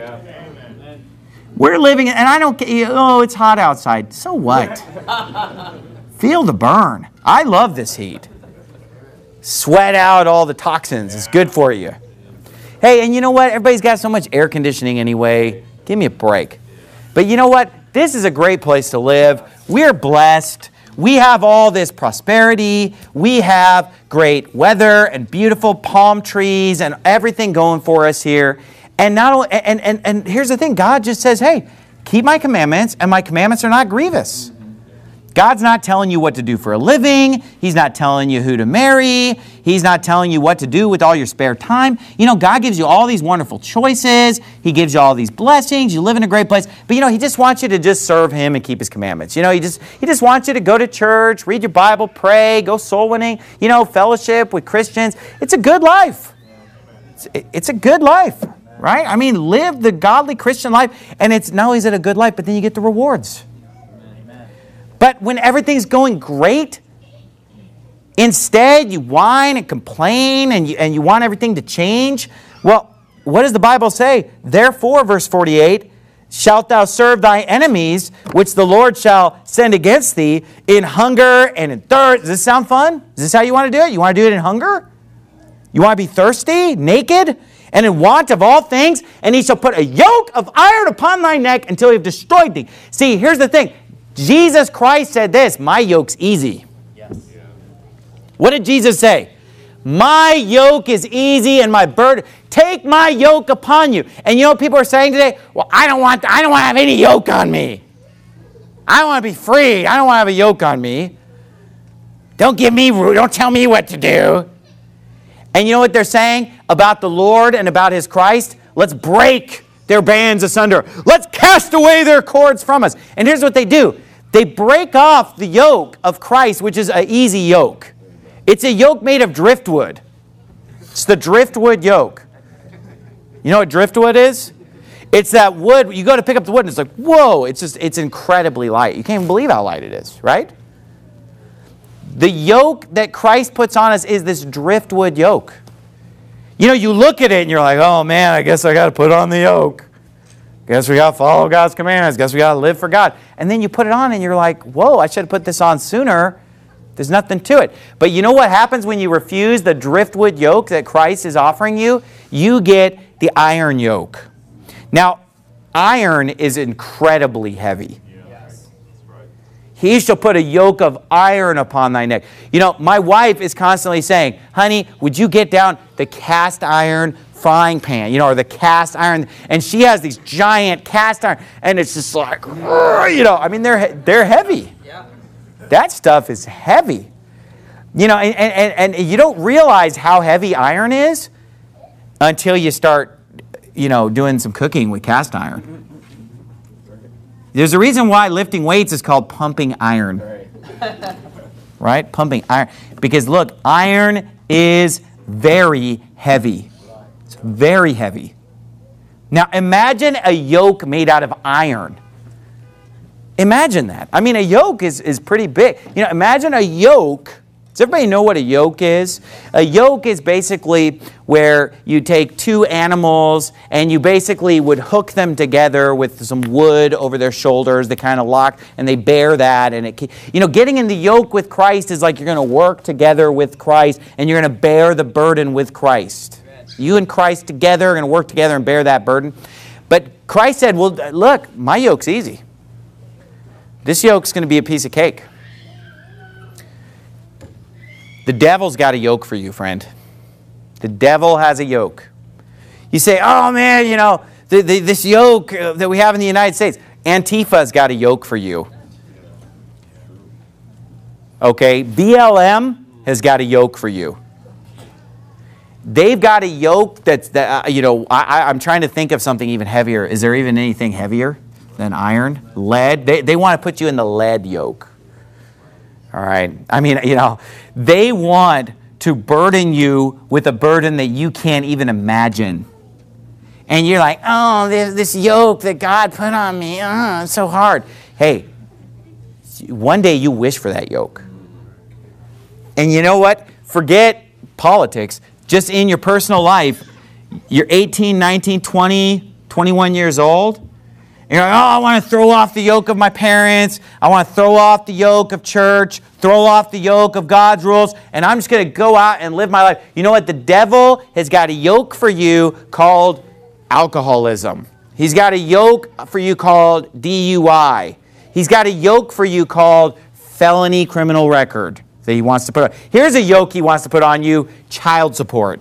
We're living, and I don't, it's hot outside. So what? Feel the burn. I love this heat. Sweat out all the toxins. It's good for you. Hey, and you know what? Everybody's got so much air conditioning anyway. Give me a break. But you know what? This is a great place to live. We're blessed. We have all this prosperity. We have great weather and beautiful palm trees and everything going for us here. And not only, and here's the thing. God just says, hey, keep my commandments, and my commandments are not grievous. God's not telling you what to do for a living. He's not telling you who to marry. He's not telling you what to do with all your spare time. You know, God gives you all these wonderful choices. He gives you all these blessings. You live in a great place. But, you know, he just wants you to just serve him and keep his commandments. You know, he just wants you to go to church, read your Bible, pray, go soul winning, you know, fellowship with Christians. It's a good life. It's a good life, right? I mean, live the godly Christian life. And it's not only is it a good life, but then you get the rewards. But when everything's going great, instead you whine and complain and you want everything to change. Well, what does the Bible say? Therefore, verse 48, shalt thou serve thy enemies, which the Lord shall send against thee in hunger and in thirst. Does this sound fun? Is this how you want to do it? You want to do it in hunger? You want to be thirsty, naked, and in want of all things? And he shall put a yoke of iron upon thy neck until he have destroyed thee. See, here's the thing. Jesus Christ said this, my yoke's easy. Yes. What did Jesus say? My yoke is easy and my burden. Take my yoke upon you. And you know what people are saying today? Well, I don't want to have any yoke on me. I want to be free. I don't want to have a yoke on me. Don't tell me what to do. And you know what they're saying about the Lord and about his Christ? Let's break their bands asunder. Let's cast away their cords from us. And here's what they do. They break off the yoke of Christ, which is an easy yoke. It's a yoke made of driftwood. It's the driftwood yoke. You know what driftwood is? It's that wood. You go to pick up the wood and it's like, whoa, it's incredibly light. You can't even believe how light it is, right? The yoke that Christ puts on us is this driftwood yoke. You know, you look at it and you're like, oh man, I guess I got to put on the yoke. Guess we got to follow God's commands. Guess we got to live for God. And then you put it on and you're like, whoa, I should have put this on sooner. There's nothing to it. But you know what happens when you refuse the driftwood yoke that Christ is offering you? You get the iron yoke. Now, iron is incredibly heavy. He shall put a yoke of iron upon thy neck. You know, my wife is constantly saying, honey, would you get down the cast iron frying pan, you know, or the cast iron, and she has these giant cast iron, and it's just like, you know, I mean, they're heavy. Yeah. That stuff is heavy. You know, and you don't realize how heavy iron is until you start, you know, doing some cooking with cast iron. There's a reason why lifting weights is called pumping iron. Right? Pumping iron. Because look, iron is very heavy. It's very heavy. Now imagine a yoke made out of iron. Imagine that. I mean, a yoke is pretty big. You know, imagine a yoke. Does everybody know what a yoke is? A yoke is basically where you take two animals and you basically would hook them together with some wood over their shoulders. They kind of lock and they bear that. And it, you know, getting in the yoke with Christ is like you're going to work together with Christ and you're going to bear the burden with Christ. You and Christ together are going to work together and bear that burden. But Christ said, well, look, my yoke's easy. This yoke's going to be a piece of cake. The devil's got a yoke for you, friend. The devil has a yoke. You say, oh man, you know, this yoke that we have in the United States, Antifa's got a yoke for you. Okay, BLM has got a yoke for you. They've got a yoke that's, I'm trying to think of something even heavier. Is there even anything heavier than iron? Lead? They want to put you in the lead yoke. All right. I mean, they want to burden you with a burden that you can't even imagine. And you're like, oh, this yoke that God put on me, it's so hard. Hey, one day you wish for that yoke. And you know what? Forget politics. Just in your personal life, you're 18, 19, 20, 21 years old. And you're like, oh, I want to throw off the yoke of my parents. I want to throw off the yoke of church, throw off the yoke of God's rules, and I'm just going to go out and live my life. You know what? The devil has got a yoke for you called alcoholism. He's got a yoke for you called DUI. He's got a yoke for you called felony criminal record that he wants to put on. Here's a yoke he wants to put on you, child support.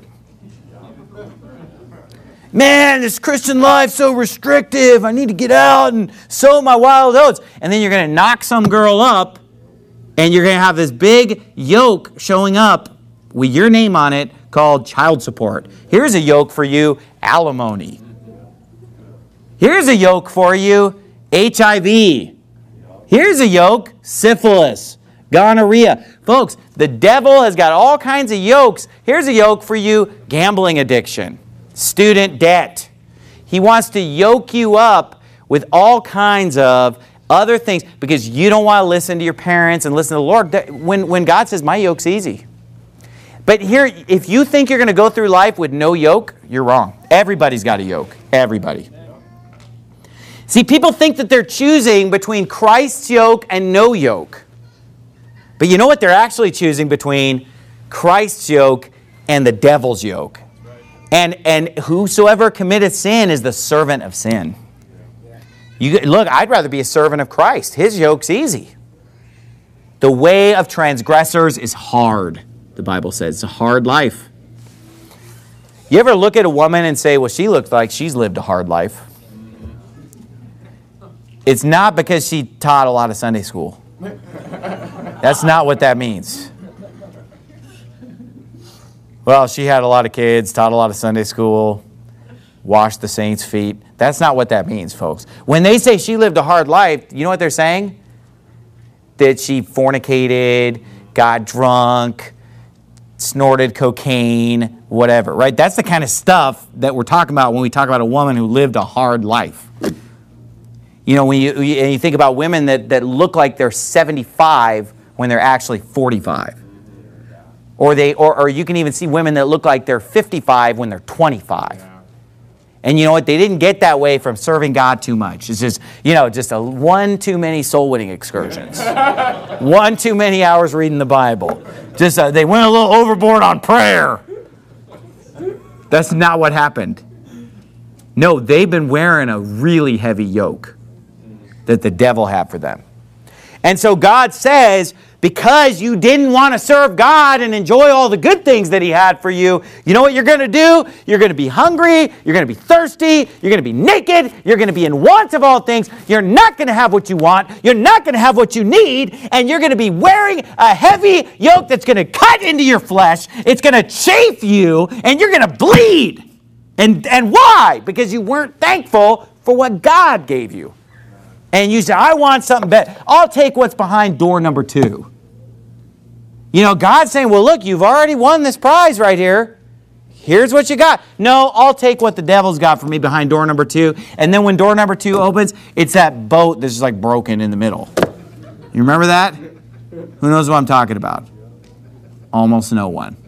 Man, this Christian life's so restrictive. I need to get out and sow my wild oats. And then you're going to knock some girl up, and you're going to have this big yoke showing up with your name on it called child support. Here's a yoke for you, alimony. Here's a yoke for you, HIV. Here's a yoke, syphilis, gonorrhea. Folks, the devil has got all kinds of yokes. Here's a yoke for you, gambling addiction, student debt. He wants to yoke you up with all kinds of other things because you don't want to listen to your parents and listen to the Lord. When God says, my yoke's easy. But here, if you think you're going to go through life with no yoke, you're wrong. Everybody's got a yoke. Everybody. See, people think that they're choosing between Christ's yoke and no yoke. But you know what? They're actually choosing between Christ's yoke and the devil's yoke. And whosoever committeth sin is the servant of sin. Look, I'd rather be a servant of Christ. His yoke's easy. The way of transgressors is hard, the Bible says. It's a hard life. You ever look at a woman and say, well, she looks like she's lived a hard life? It's not because she taught a lot of Sunday school. That's not what that means. Well, she had a lot of kids, taught a lot of Sunday school, washed the saints' feet. That's not what that means, folks. When they say she lived a hard life, you know what they're saying? That she fornicated, got drunk, snorted cocaine, whatever, right? That's the kind of stuff that we're talking about when we talk about a woman who lived a hard life. You know, when you think about women that look like they're 75 when they're actually 45. Or you can even see women that look like they're 55 when they're 25. And you know what? They didn't get that way from serving God too much. It's just, one too many soul winning excursions. One too many hours reading the Bible. They went a little overboard on prayer. That's not what happened. No, they've been wearing a really heavy yoke that the devil had for them. And so God says, because you didn't want to serve God and enjoy all the good things that He had for you, you know what you're going to do? You're going to be hungry, you're going to be thirsty, you're going to be naked, you're going to be in want of all things, you're not going to have what you want, you're not going to have what you need, and you're going to be wearing a heavy yoke that's going to cut into your flesh, it's going to chafe you, and you're going to bleed. And why? Because you weren't thankful for what God gave you. And you say, I want something better. I'll take what's behind door number 2. You know, God's saying, well, look, you've already won this prize right here. Here's what you got. No, I'll take what the devil's got for me behind door number 2. And then when door number 2 opens, it's that boat that's just like broken in the middle. You remember that? Who knows what I'm talking about? Almost no one.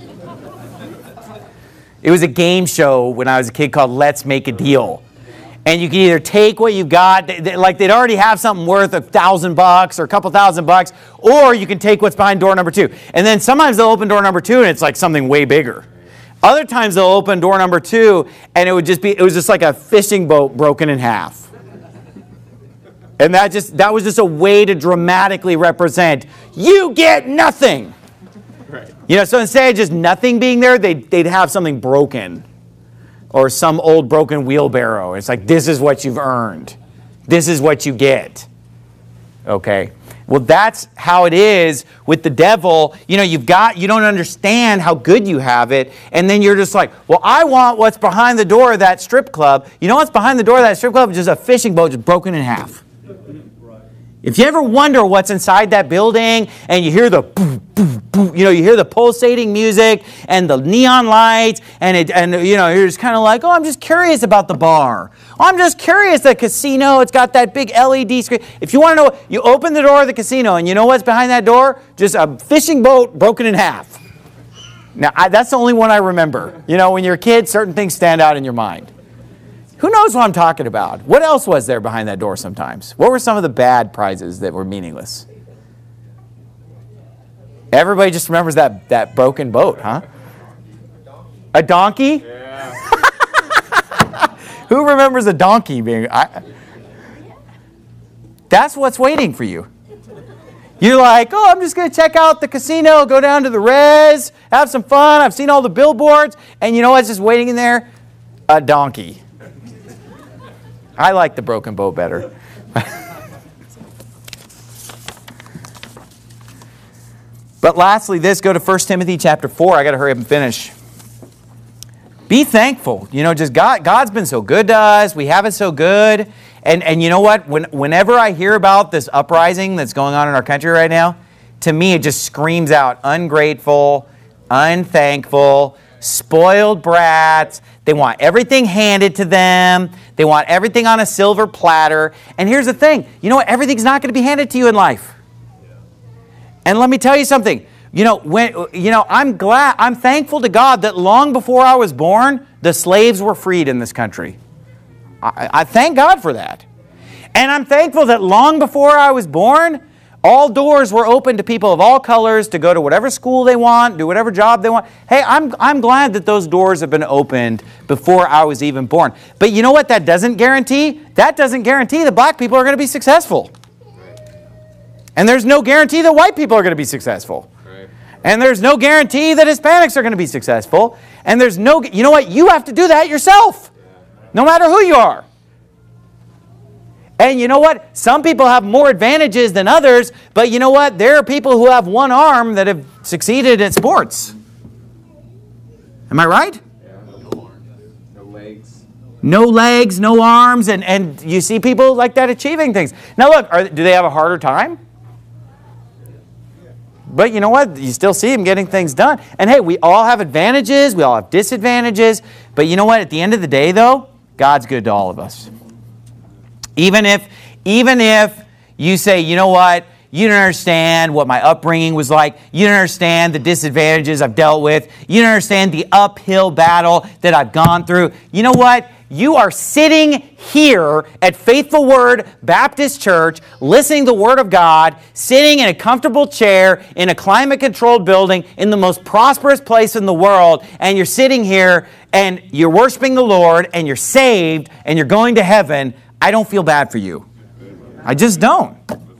It was a game show when I was a kid called Let's Make a Deal. And you can either take what you've got, like they'd already have something worth $1,000 or a couple $1,000, or you can take what's behind door number 2. And then sometimes they'll open door number 2 and it's like something way bigger. Other times they'll open door number 2 and it was just like a fishing boat broken in half. And that was just a way to dramatically represent, you get nothing. Right. You know, so instead of just nothing being there, they'd have something broken. Or some old broken wheelbarrow. It's like, this is what you've earned. This is what you get. Okay? Well, that's how it is with the devil. You know, you don't understand how good you have it, and then you're just like, well, I want what's behind the door of that strip club. You know what's behind the door of that strip club? Just a fishing boat just broken in half. If you ever wonder what's inside that building, and you hear the boom, boom, boom, you hear the pulsating music and the neon lights, and you're just kind of like, oh, I'm just curious about the bar. Oh, I'm just curious, the casino, it's got that big LED screen. If you want to know, you open the door of the casino, and you know what's behind that door? Just a fishing boat broken in half. Now, that's the only one I remember. You know, when you're a kid, certain things stand out in your mind. Who knows what I'm talking about? What else was there behind that door sometimes? What were some of the bad prizes that were meaningless? Everybody just remembers that broken boat, huh? A donkey? Yeah. Who remembers a donkey being... That's what's waiting for you. You're like, oh, I'm just going to check out the casino, go down to the res, have some fun. I've seen all the billboards. And you know what's just waiting in there? A donkey. I like the broken boat better. But lastly, go to 1 Timothy chapter 4. I got to hurry up and finish. Be thankful. You know, just God's been so good to us. We have it so good. And you know what? Whenever I hear about this uprising that's going on in our country right now, to me it just screams out ungrateful, unthankful, spoiled brats. They want everything handed to them. They want everything on a silver platter. And here's the thing. You know what? Everything's not going to be handed to you in life. And let me tell you something. I'm thankful to God that long before I was born, the slaves were freed in this country. I thank God for that. And I'm thankful that long before I was born, all doors were open to people of all colors to go to whatever school they want, do whatever job they want. Hey, I'm glad that those doors have been opened before I was even born. But you know what that doesn't guarantee? That doesn't guarantee that black people are going to be successful. And there's no guarantee that white people are going to be successful. Right. And there's no guarantee that Hispanics are going to be successful. And there's no, you know what? You have to do that yourself. No matter who you are. And you know what? Some people have more advantages than others, but you know what? There are people who have one arm that have succeeded at sports. Am I right? Yeah. No arms. No legs. No legs, no arms, and you see people like that achieving things. Now look, do they have a harder time? But you know what? You still see them getting things done. And hey, we all have advantages, we all have disadvantages, but you know what? At the end of the day though, God's good to all of us. Even if you say, you know what, you don't understand what my upbringing was like, you don't understand the disadvantages I've dealt with, you don't understand the uphill battle that I've gone through, you know what? You are sitting here at Faithful Word Baptist Church, listening to the Word of God, sitting in a comfortable chair in a climate-controlled building in the most prosperous place in the world, and you're sitting here and you're worshiping the Lord and you're saved and you're going to heaven. I don't feel bad for you. I just don't.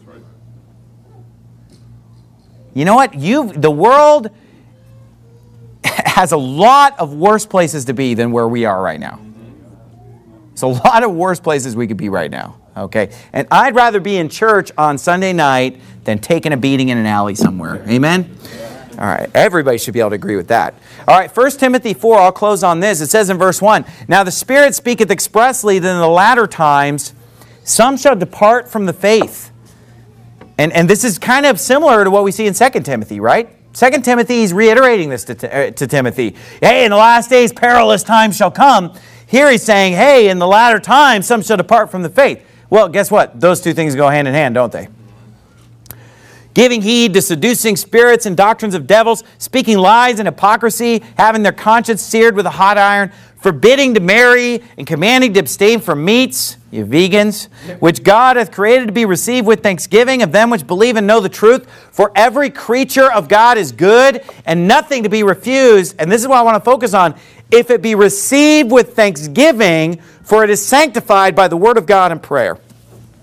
You know what? The world has a lot of worse places to be than where we are right now. It's a lot of worse places we could be right now. Okay? And I'd rather be in church on Sunday night than taking a beating in an alley somewhere. Amen? All right. Everybody should be able to agree with that. All right. 1 Timothy 4, I'll close on this. It says in verse 1, Now the Spirit speaketh expressly that in the latter times some shall depart from the faith. And this is kind of similar to what we see in 2 Timothy, right? 2 Timothy is reiterating this to Timothy. Hey, in the last days perilous times shall come. Here he's saying, hey, in the latter times some shall depart from the faith. Well, guess what? Those two things go hand in hand, don't they? Giving heed to seducing spirits and doctrines of devils, speaking lies and hypocrisy, having their conscience seared with a hot iron, forbidding to marry and commanding to abstain from meats, you vegans, which God hath created to be received with thanksgiving of them which believe and know the truth. For every creature of God is good and nothing to be refused. And this is what I want to focus on. If it be received with thanksgiving, for it is sanctified by the word of God and prayer.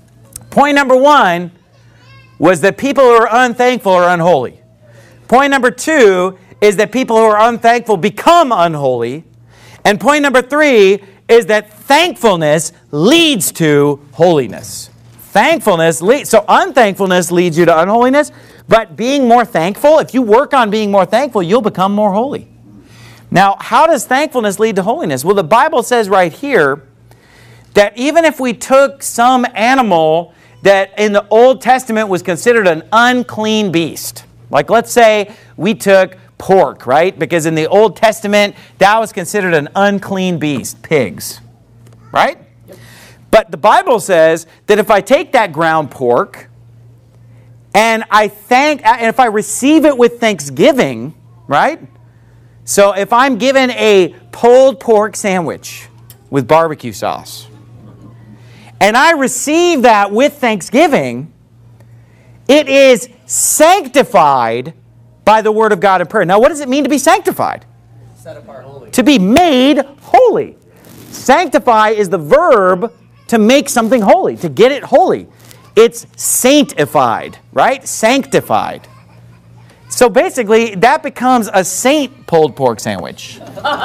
Point number one was that people who are unthankful are unholy. Point number two is that people who are unthankful become unholy. And point number three is that thankfulness leads to holiness. So unthankfulness leads you to unholiness, but being more thankful, if you work on being more thankful, you'll become more holy. Now, how does thankfulness lead to holiness? Well, the Bible says right here that even if we took some animal that in the Old Testament was considered an unclean beast, like let's say we took pork, right? Because in the Old Testament, that was considered an unclean beast, pigs, right? Yep. But the Bible says that if I take that ground pork and if I receive it with thanksgiving, right? So if I'm given a pulled pork sandwich with barbecue sauce, and I receive that with thanksgiving, it is sanctified by the Word of God and prayer. Now, what does it mean to be sanctified? Set apart, holy. To be made holy. Sanctify is the verb to make something holy, to get it holy. It's sanctified, right? Sanctified. So basically, that becomes a saint pulled pork sandwich.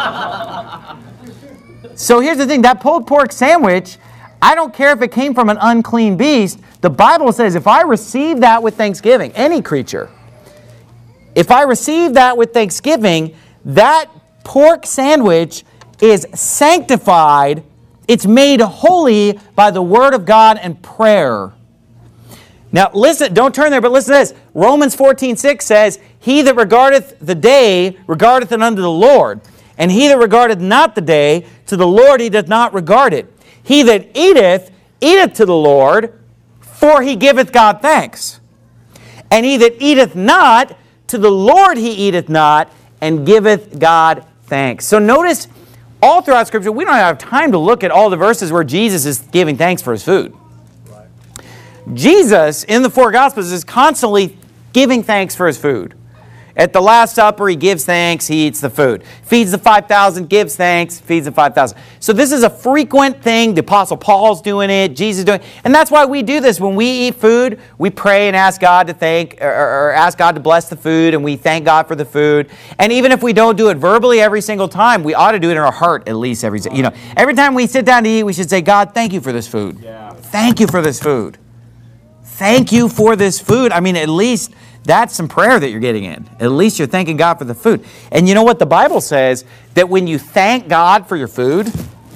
So here's the thing, that pulled pork sandwich, I don't care if it came from an unclean beast. The Bible says if I receive that with thanksgiving, any creature, if I receive that with thanksgiving, that pork sandwich is sanctified. It's made holy by the Word of God and prayer. Now listen, don't turn there, but listen to this. Romans 14:6 says, he that regardeth the day regardeth it unto the Lord, and he that regardeth not the day, to the Lord he doth not regard it. He that eateth, eateth to the Lord, for he giveth God thanks. And he that eateth not, to the Lord he eateth not, and giveth God thanks. So notice, all throughout Scripture, we don't have time to look at all the verses where Jesus is giving thanks for his food. Right. Jesus, in the four Gospels, is constantly giving thanks for his food. At the Last Supper, he gives thanks, he eats the food. Feeds the 5,000, gives thanks, feeds the 5,000. So this is a frequent thing. The Apostle Paul's doing it, Jesus is doing it. And that's why we do this. When we eat food, we pray and ask God to thank, or ask God to bless the food, and we thank God for the food. And even if we don't do it verbally every single time, we ought to do it in our heart at least every time we sit down to eat, we should say, God, thank you for this food. Yeah. Thank you for this food. Thank you for this food. I mean, at least that's some prayer that you're getting in. At least you're thanking God for the food. And you know what? The Bible says that when you thank God for your food,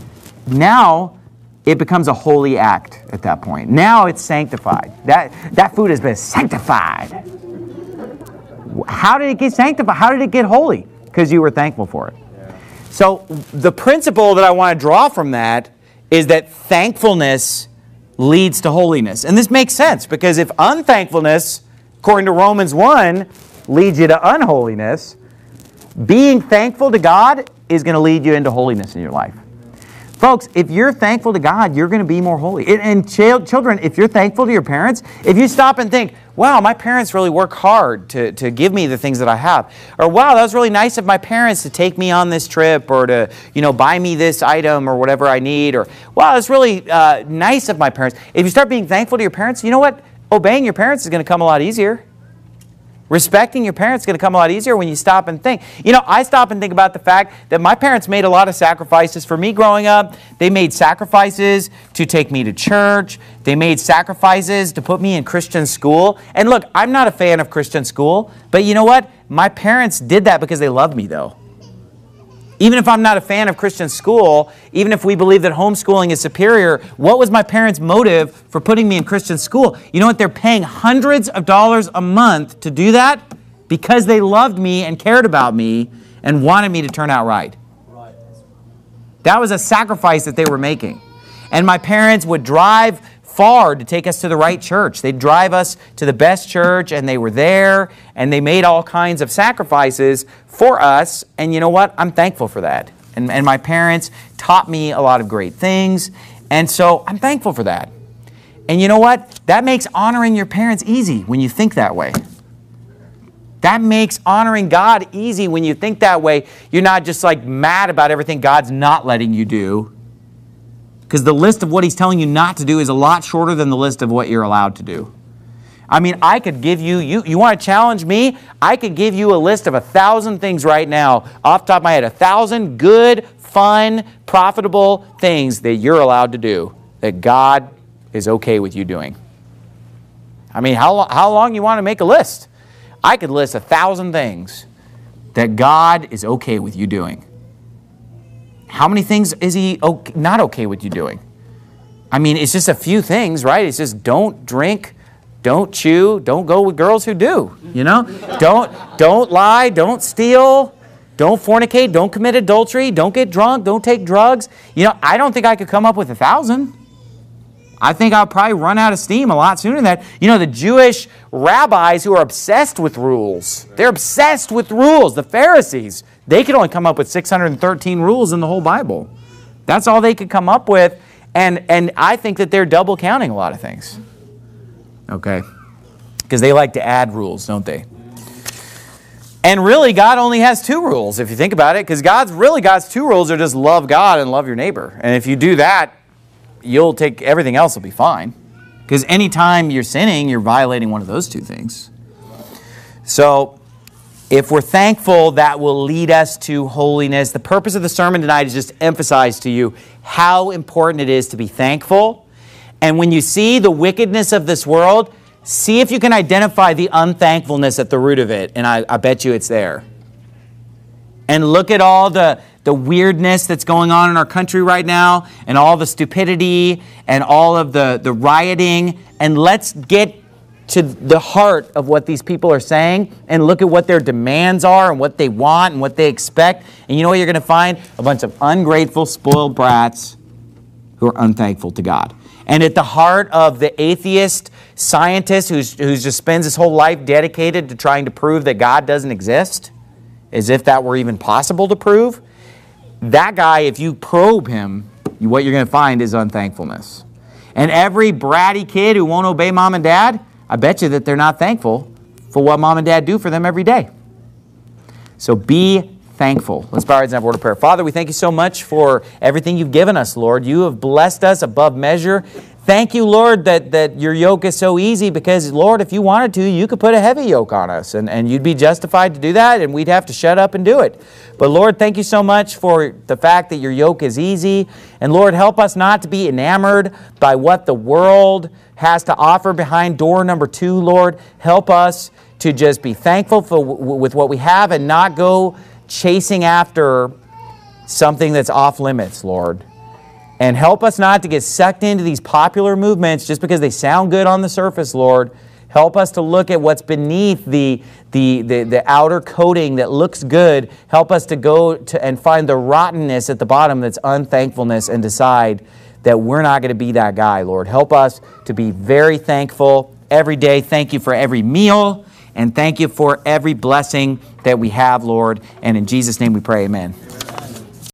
now it becomes a holy act at that point. Now it's sanctified. That food has been sanctified. How did it get sanctified? How did it get holy? Because you were thankful for it. Yeah. So the principle that I want to draw from that is that thankfulness leads to holiness. And this makes sense because if unthankfulness, according to Romans 1, leads you to unholiness, being thankful to God is going to lead you into holiness in your life. Folks, if you're thankful to God, you're going to be more holy. And children, if you're thankful to your parents, if you stop and think, wow, my parents really work hard to give me the things that I have. Or wow, that was really nice of my parents to take me on this trip or to, buy me this item or whatever I need. Or wow, it's really nice of my parents. If you start being thankful to your parents, you know what? Obeying your parents is going to come a lot easier. Respecting your parents is going to come a lot easier when you stop and think. I stop and think about the fact that my parents made a lot of sacrifices for me growing up. They made sacrifices to take me to church. They made sacrifices to put me in Christian school. And look, I'm not a fan of Christian school, but you know what? My parents did that because they loved me, though. Even if I'm not a fan of Christian school, even if we believe that homeschooling is superior, what was my parents' motive for putting me in Christian school? You know what? They're paying hundreds of dollars a month to do that because they loved me and cared about me and wanted me to turn out right. That was a sacrifice that they were making. And my parents would drive far to take us to the right church. They'd drive us to the best church, and they were there, and they made all kinds of sacrifices for us. And you know what? I'm thankful for that. And my parents taught me a lot of great things, and so I'm thankful for that. And you know what? That makes honoring your parents easy when you think that way. That makes honoring God easy when you think that way. You're not just like mad about everything God's not letting you do. Because the list of what he's telling you not to do is a lot shorter than the list of what you're allowed to do. I mean, I could give you want to challenge me? I could give you a list of 1,000 things right now, off the top of my head, 1,000 good, fun, profitable things that you're allowed to do, that God is okay with you doing. I mean, how long you want to make a list? I could list 1,000 things that God is okay with you doing. How many things is he not okay with you doing? I mean, it's just a few things, right? It's just don't drink, don't chew, don't go with girls who do, you know? Don't lie, don't steal, don't fornicate, don't commit adultery, don't get drunk, don't take drugs. You know, I don't think I could come up with 1,000. I think I'll probably run out of steam a lot sooner than that. You know, the Jewish rabbis who are obsessed with rules, they're obsessed with rules. The Pharisees, they could only come up with 613 rules in the whole Bible. That's all they could come up with. And I think that they're double counting a lot of things. Okay? Because they like to add rules, don't they? And really, God only has 2 rules, if you think about it. Because God's 2 rules are just love God and love your neighbor. And if you do that, everything else will be fine. Because anytime you're sinning, you're violating one of those 2 things. So, if we're thankful, that will lead us to holiness. The purpose of the sermon tonight is just to emphasize to you how important it is to be thankful. And when you see the wickedness of this world, see if you can identify the unthankfulness at the root of it. And I bet you it's there. And look at all the weirdness that's going on in our country right now, and all the stupidity, and all of the rioting. And let's get to the heart of what these people are saying, and look at what their demands are, and what they want, and what they expect. And you know what you're going to find? A bunch of ungrateful, spoiled brats who are unthankful to God. And at the heart of the atheist scientist who just spends his whole life dedicated to trying to prove that God doesn't exist, as if that were even possible to prove, that guy, if you probe him, what you're going to find is unthankfulness. And every bratty kid who won't obey mom and dad, I bet you that they're not thankful for what mom and dad do for them every day. So be thankful. Let's bow our heads and have a word of prayer. Father, we thank you so much for everything you've given us, Lord. You have blessed us above measure. Thank you, Lord, that your yoke is so easy, because, Lord, if you wanted to, you could put a heavy yoke on us, and you'd be justified to do that, and we'd have to shut up and do it. But, Lord, thank you so much for the fact that your yoke is easy. And, Lord, help us not to be enamored by what the world has to offer behind door number 2, Lord. Help us to just be thankful with what we have, and not go chasing after something that's off limits, Lord. And help us not to get sucked into these popular movements just because they sound good on the surface, Lord. Help us to look at what's beneath the outer coating that looks good. Help us to go to and find the rottenness at the bottom that's unthankfulness, and decide that we're not going to be that guy, Lord. Help us to be very thankful every day. Thank you for every meal, and thank you for every blessing that we have, Lord. And in Jesus' name we pray, amen.